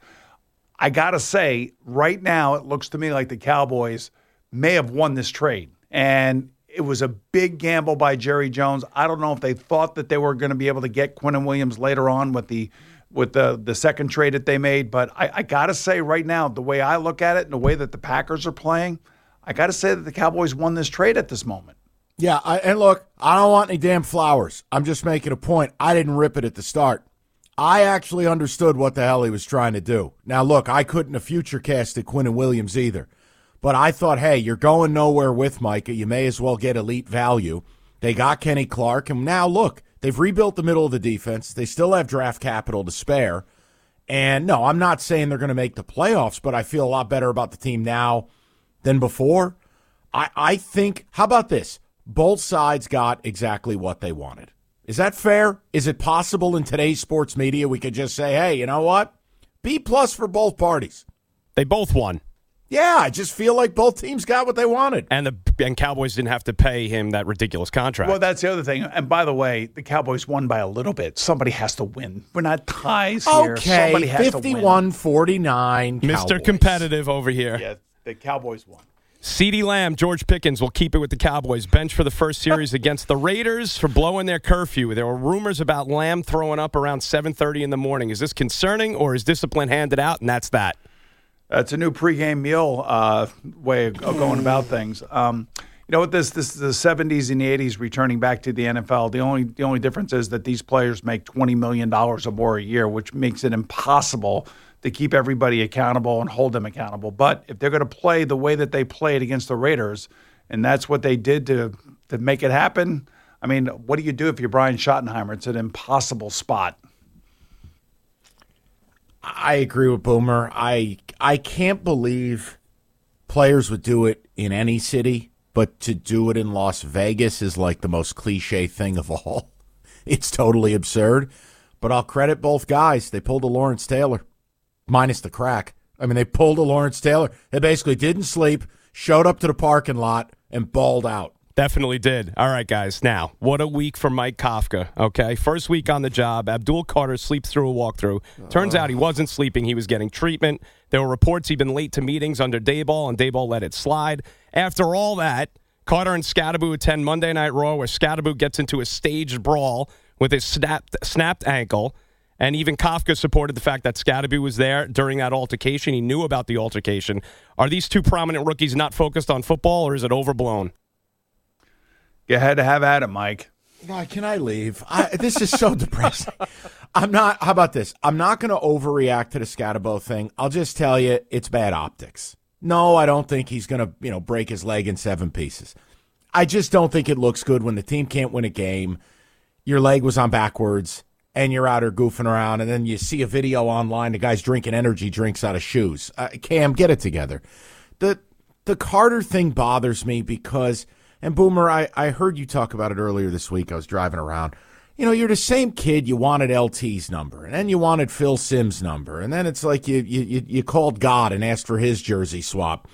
I got to say, right now, it looks to me like the Cowboys may have won this trade. And it was a big gamble by Jerry Jones. I don't know if they thought that they were going to be able to get Quinnen Williams later on with the second trade that they made. But I got to say right now, the way I look at it and the way that the Packers are playing, I got to say that the Cowboys won this trade at this moment. Yeah, and look, I don't want any damn flowers. I'm just making a point. I didn't rip it at the start. I actually understood what the hell he was trying to do. Now, look, I couldn't have future casted Quinnen Williams either. But I thought, hey, you're going nowhere with Micah. You may as well get elite value. They got Kenny Clark, and now, look, they've rebuilt the middle of the defense. They still have draft capital to spare. And, no, I'm not saying they're going to make the playoffs, but I feel a lot better about the team now than before. I think, how about this? Both sides got exactly what they wanted. Is that fair? Is it possible in today's sports media we could just say, hey, you know what? B+ for both parties. They both won. Yeah, I just feel like both teams got what they wanted. And Cowboys didn't have to pay him that ridiculous contract. Well, that's the other thing. And by the way, the Cowboys won by a little bit. Somebody has to win. We're not ties here. Okay, somebody has to win. 51-49. Mr. Competitive over here. Yeah, the Cowboys won. CeeDee Lamb, George Pickens will keep it with the Cowboys. Bench for the first series against the Raiders for blowing their curfew. There were rumors about Lamb throwing up around 7:30 in the morning. Is this concerning, or is discipline handed out, and that's that? It's a new pregame meal way of going about things. You know what? This is the 70s and the 80s returning back to the NFL. The only difference is that these players make $20 million or more a year, which makes it impossible to keep everybody accountable and hold them accountable. But if they're going to play the way that they played against the Raiders, and that's what they did to make it happen, I mean, what do you do if you're Brian Schottenheimer? It's an impossible spot. I agree with Boomer. I can't believe players would do it in any city, but to do it in Las Vegas is like the most cliche thing of all. It's totally absurd. But I'll credit both guys. They pulled a Lawrence Taylor, minus the crack. I mean, they pulled a Lawrence Taylor. They basically didn't sleep, showed up to the parking lot, and balled out. Definitely did. All right, guys. Now, what a week for Mike Kafka, okay? First week on the job, Abdul Carter sleeps through a walkthrough. Turns out he wasn't sleeping. He was getting treatment. There were reports he'd been late to meetings under Daboll, and Daboll let it slide. After all that, Carter and Scadaboo attend Monday Night Raw, where Scadaboo gets into a staged brawl with his snapped ankle. And even Kafka supported the fact that Scadaboo was there during that altercation. He knew about the altercation. Are these two prominent rookies not focused on football, or is it overblown? You had to have at it, Mike. Can I leave? This is so depressing. I'm not. How about this? I'm not going to overreact to the Scadaboo thing. I'll just tell you, it's bad optics. No, I don't think he's going to, break his leg in 7 pieces. I just don't think it looks good when the team can't win a game. Your leg was on backwards, and you're out here goofing around, and then you see a video online. The guy's drinking energy drinks out of shoes. Cam, get it together. The Carter thing bothers me because. And, Boomer, I heard you talk about it earlier this week. I was driving around. You're the same kid. You wanted LT's number, and then you wanted Phil Simms' number, and then it's like you called God and asked for his jersey swap.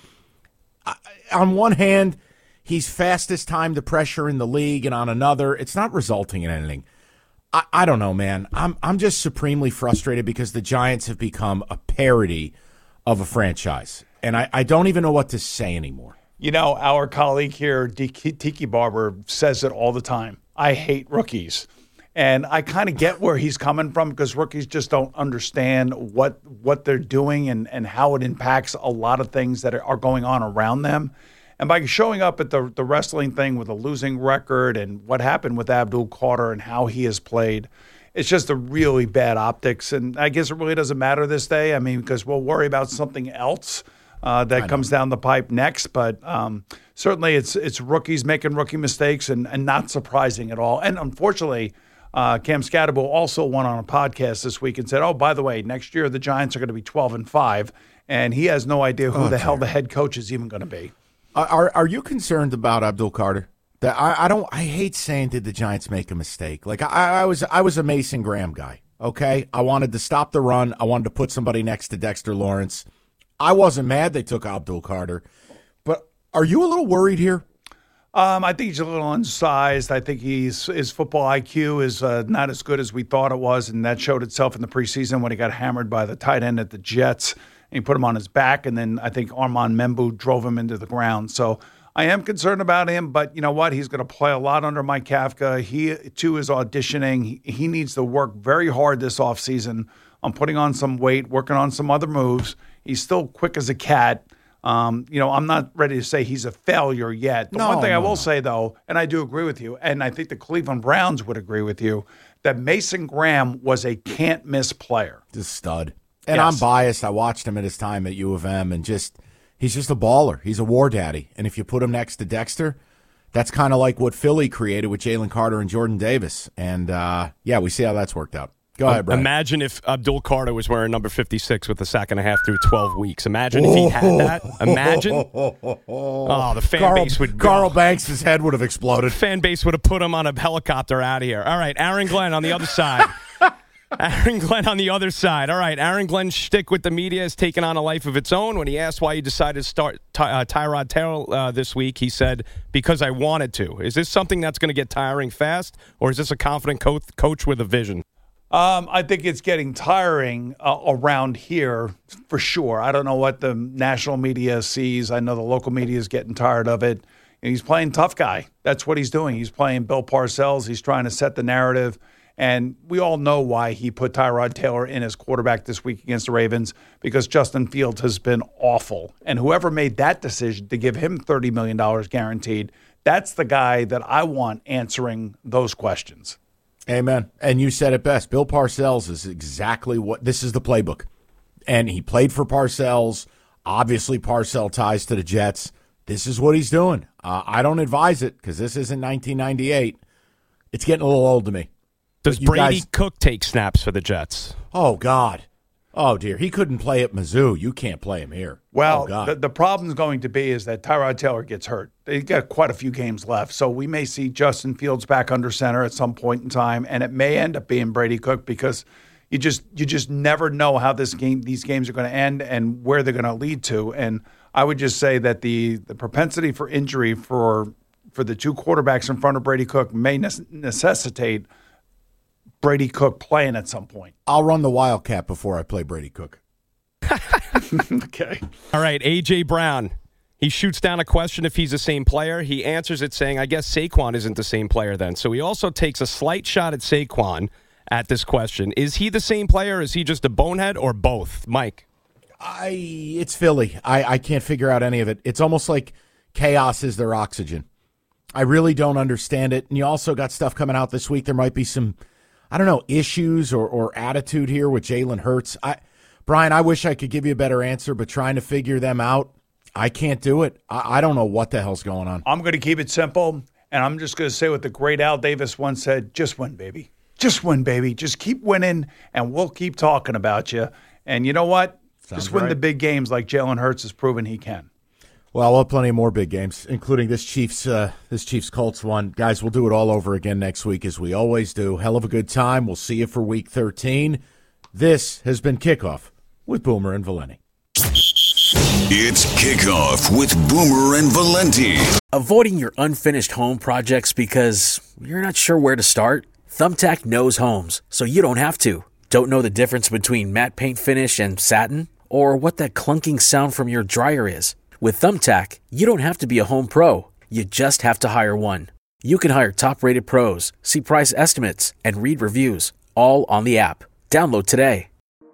On one hand, he's fastest time to pressure in the league, and on another, it's not resulting in anything. I don't know, man. I'm just supremely frustrated because the Giants have become a parody of a franchise, and I don't even know what to say anymore. Our colleague here, Tiki Barber, says it all the time. I hate rookies. And I kind of get where he's coming from because rookies just don't understand what they're doing and how it impacts a lot of things that are going on around them. And by showing up at the wrestling thing with a losing record and what happened with Abdul Carter and how he has played, it's just a really bad optics. And I guess it really doesn't matter this day. I mean, because we'll worry about something else that comes down the pipe next. But certainly it's rookies making rookie mistakes and not surprising at all. And unfortunately, Cam Scatterbull also went on a podcast this week and said, oh, by the way, next year the Giants are going to be 12-5. And he has no idea who the hell the head coach is even going to be. Are you concerned about Abdul Carter? That I hate saying, did the Giants make a mistake? Like I was a Mason Graham guy. Okay, I wanted to stop the run. I wanted to put somebody next to Dexter Lawrence. I wasn't mad they took Abdul Carter, but are you a little worried here? I think he's a little unsized. I think his football IQ is not as good as we thought it was, and that showed itself in the preseason when he got hammered by the tight end at the Jets. And he put him on his back, and then I think Armand Membu drove him into the ground. So I am concerned about him, but you know what? He's going to play a lot under Mike Kafka. He, too, is auditioning. He needs to work very hard this offseason on putting on some weight, working on some other moves. He's still quick as a cat. I'm not ready to say he's a failure yet. The one thing I will say, though, and I do agree with you, and I think the Cleveland Browns would agree with you, that Mason Graham was a can't-miss player. Just stud. And yes. I'm biased. I watched him at his time at U of M, and he's just a baller. He's a war daddy. And if you put him next to Dexter, that's kind of like what Philly created with Jalen Carter and Jordan Davis. And, we see how that's worked out. Go ahead, Brian. Imagine if Abdul Carter was wearing number 56 with a sack and a half through 12 weeks. Imagine if he had that. Imagine. Oh, the fan base would go. Carl Banks' head would have exploded. Fan base would have put him on a helicopter out of here. All right, Aaron Glenn on the other side. Aaron Glenn on the other side. All right, Aaron Glenn's shtick with the media has taken on a life of its own. When he asked why he decided to start Tyrod Taylor this week, he said, because I wanted to. Is this something that's going to get tiring fast, or is this a confident coach with a vision? I think it's getting tiring around here for sure. I don't know what the national media sees. I know the local media is getting tired of it. And he's playing tough guy. That's what he's doing. He's playing Bill Parcells. He's trying to set the narrative. And we all know why he put Tyrod Taylor in as quarterback this week against the Ravens, because Justin Fields has been awful. And whoever made that decision to give him $30 million guaranteed, that's the guy that I want answering those questions. Amen. And you said it best. Bill Parcells is exactly what – this is the playbook. And he played for Parcells. Obviously, Parcells ties to the Jets. This is what he's doing. I don't advise it because this isn't 1998. It's getting a little old to me. Does Brady Cook take snaps for the Jets? Oh, God. Oh, dear. He couldn't play at Mizzou. You can't play him here. Well, the problem's going to be is that Tyrod Taylor gets hurt. They've got quite a few games left. So we may see Justin Fields back under center at some point in time, and it may end up being Brady Cook because you just never know how these games are going to end and where they're going to lead to. And I would just say that the propensity for injury for the two quarterbacks in front of Brady Cook may necessitate Brady Cook playing at some point. I'll run the Wildcat before I play Brady Cook. Okay. All right, A.J. Brown. He shoots down a question if he's the same player. He answers it saying, I guess Saquon isn't the same player then. So he also takes a slight shot at Saquon at this question. Is he the same player? Is he just a bonehead or both? Mike? It's Philly. I can't figure out any of it. It's almost like chaos is their oxygen. I really don't understand it. And you also got stuff coming out this week. There might be some, I don't know, issues or attitude here with Jalen Hurts. Brian, I wish I could give you a better answer, but trying to figure them out, I can't do it. I don't know what the hell's going on. I'm going to keep it simple, and I'm just going to say what the great Al Davis once said, just win, baby. Just win, baby. Just keep winning, and we'll keep talking about you. And you know what? Just win the big games like Jalen Hurts has proven he can. Well, we'll have plenty more big games, including this Chiefs Colts one. Guys, we'll do it all over again next week as we always do. Hell of a good time. We'll see you for Week 13. This has been Kickoff with Boomer and Valenti. It's Kickoff with Boomer and Valenti. Avoiding your unfinished home projects because you're not sure where to start? Thumbtack knows homes, so you don't have to. Don't know the difference between matte paint finish and satin? Or what that clunking sound from your dryer is? With Thumbtack, you don't have to be a home pro. You just have to hire one. You can hire top-rated pros, see price estimates, and read reviews, all on the app. Download today.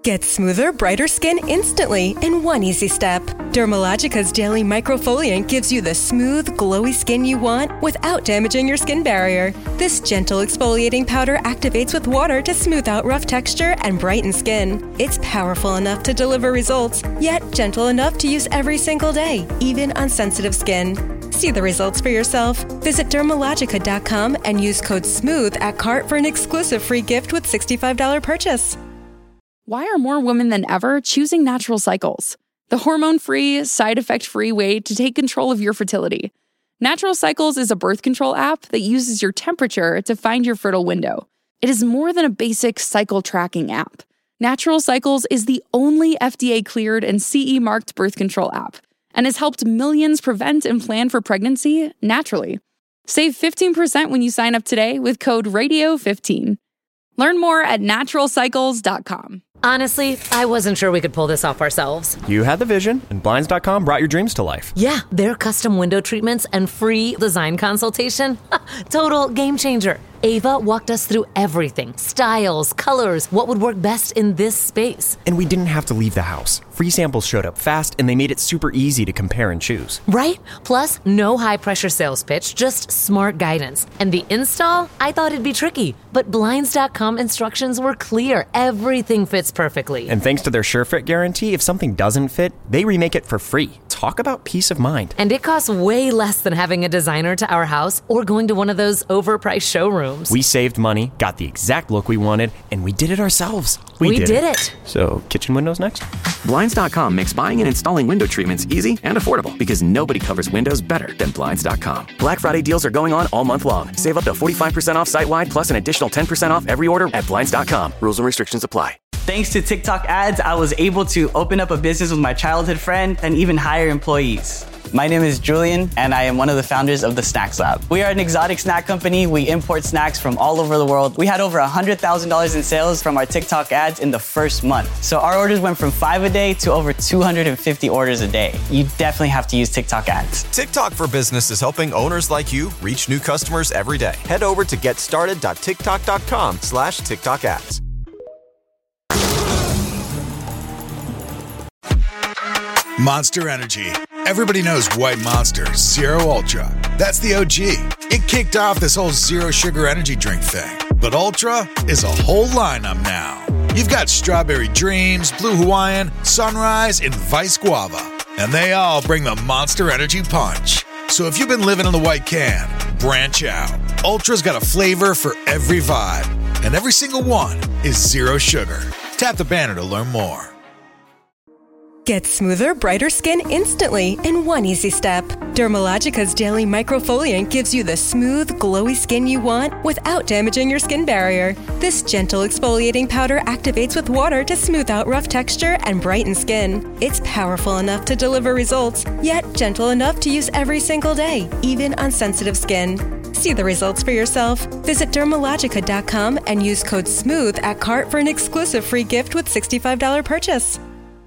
Get smoother, brighter skin instantly in one easy step. Dermalogica's Daily Microfoliant gives you the smooth, glowy skin you want without damaging your skin barrier. This gentle exfoliating powder activates with water to smooth out rough texture and brighten skin. It's powerful enough to deliver results, yet gentle enough to use every single day, even on sensitive skin. See the results for yourself. Visit Dermalogica.com and use code SMOOTH at cart for an exclusive free gift with $65 purchase. Why are more women than ever choosing Natural Cycles? The hormone-free, side-effect-free way to take control of your fertility. Natural Cycles is a birth control app that uses your temperature to find your fertile window. It is more than a basic cycle tracking app. Natural Cycles is the only FDA-cleared and CE-marked birth control app and has helped millions prevent and plan for pregnancy naturally. Save 15% when you sign up today with code RADIO15. Learn more at naturalcycles.com. Honestly, I wasn't sure we could pull this off ourselves. You had the vision, and Blinds.com brought your dreams to life. Yeah, their custom window treatments and free design consultation. Total game changer. Ava walked us through everything. Styles, colors, what would work best in this space. And we didn't have to leave the house. Free samples showed up fast, and they made it super easy to compare and choose. Right? Plus, no high-pressure sales pitch, just smart guidance. And the install? I thought it'd be tricky, but Blinds.com instructions were clear. Everything fits perfectly. And thanks to their SureFit guarantee, if something doesn't fit, they remake it for free. Talk about peace of mind. And it costs way less than having a designer to our house or going to one of those overpriced showrooms. We saved money, got the exact look we wanted, and we did it ourselves. We did it. So, kitchen windows next? Blinds.com makes buying and installing window treatments easy and affordable because nobody covers windows better than Blinds.com. Black Friday deals are going on all month long. Save up to 45% off site-wide plus an additional 10% off every order at Blinds.com. Rules and restrictions apply. Thanks to TikTok ads, I was able to open up a business with my childhood friend and even hire employees. My name is Julian, and I am one of the founders of the Snacks Lab. We are an exotic snack company. We import snacks from all over the world. We had over $100,000 in sales from our TikTok ads in the first month. So our orders went from 5 a day to over 250 orders a day. You definitely have to use TikTok ads. TikTok for Business is helping owners like you reach new customers every day. Head over to getstarted.tiktok.com/TikTok ads. Monster Energy. Everybody knows White Monster Zero Ultra. That's the OG. It kicked off this whole zero sugar energy drink thing. But Ultra is a whole lineup now. You've got Strawberry Dreams, Blue Hawaiian, Sunrise, and Vice Guava. And they all bring the Monster Energy punch. So if you've been living in the white can, branch out. Ultra's got a flavor for every vibe. And every single one is zero sugar. Tap the banner to learn more. Get smoother, brighter skin instantly in one easy step. Dermalogica's Daily Microfoliant gives you the smooth, glowy skin you want without damaging your skin barrier. This gentle exfoliating powder activates with water to smooth out rough texture and brighten skin. It's powerful enough to deliver results, yet gentle enough to use every single day, even on sensitive skin. See the results for yourself. Visit Dermalogica.com and use code SMOOTH at cart for an exclusive free gift with $65 purchase.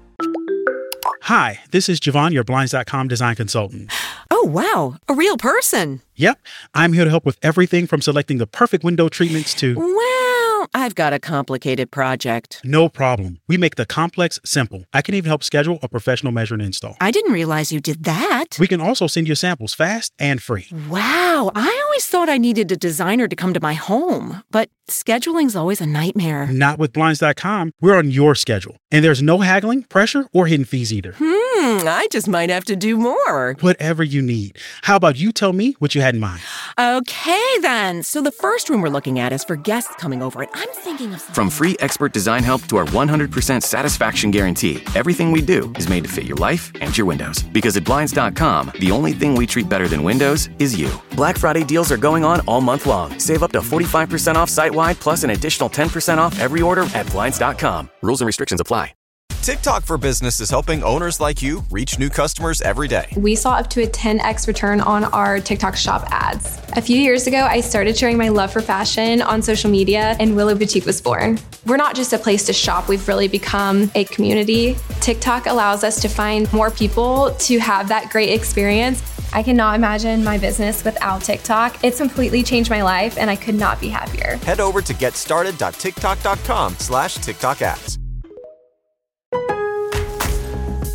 Hi, this is Javon, your Blinds.com design consultant. Oh, wow. A real person. Yep. I'm here to help with everything from selecting the perfect window treatments to... Well, I've got a complicated project. No problem. We make the complex simple. I can even help schedule a professional measure and install. I didn't realize you did that. We can also send you samples fast and free. Wow. I always thought I needed a designer to come to my home, but scheduling's always a nightmare. Not with Blinds.com. We're on your schedule. And there's no haggling, pressure, or hidden fees either. I just might have to do more. Whatever you need. How about you tell me what you had in mind? Okay, then. So the first room we're looking at is for guests coming over, and I'm thinking of something. From free expert design help to our 100% satisfaction guarantee, everything we do is made to fit your life and your windows. Because at Blinds.com, the only thing we treat better than windows is you. Black Friday deals are going on all month long. Save up to 45% off site-wide plus an additional 10% off every order at Blinds.com. Rules and restrictions apply. TikTok for Business is helping owners like you reach new customers every day. We saw up to a 10x return on our TikTok shop ads. A few years ago, I started sharing my love for fashion on social media, and Willow Boutique was born. We're not just a place to shop, we've really become a community. TikTok allows us to find more people to have that great experience. I cannot imagine my business without TikTok. It's completely changed my life, and I could not be happier. Head over to getstarted.tiktok.com/TikTok ads.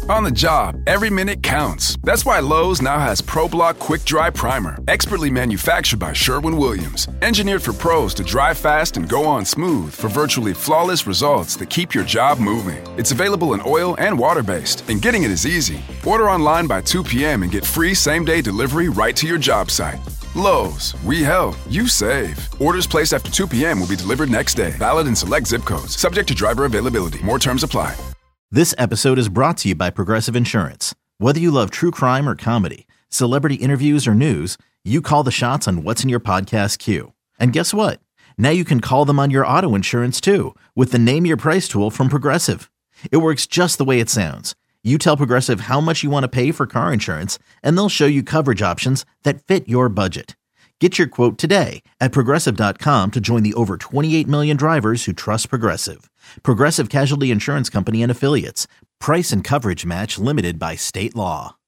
On the job, every minute counts. That's why Lowe's now has ProBlock Quick Dry Primer, expertly manufactured by Sherwin-Williams. Engineered for pros to dry fast and go on smooth for virtually flawless results that keep your job moving. It's available in oil and water-based, and getting it is easy. Order online by 2 p.m. and get free same-day delivery right to your job site. Lowe's, we help, you save. Orders placed after 2 p.m. will be delivered next day. Valid in select zip codes. Subject to driver availability. More terms apply. This episode is brought to you by Progressive Insurance. Whether you love true crime or comedy, celebrity interviews or news, you call the shots on what's in your podcast queue. And guess what? Now you can call them on your auto insurance too with the Name Your Price tool from Progressive. It works just the way it sounds. You tell Progressive how much you want to pay for car insurance, and they'll show you coverage options that fit your budget. Get your quote today at Progressive.com to join the over 28 million drivers who trust Progressive. Progressive Casualty Insurance Company and Affiliates. Price and coverage match limited by state law.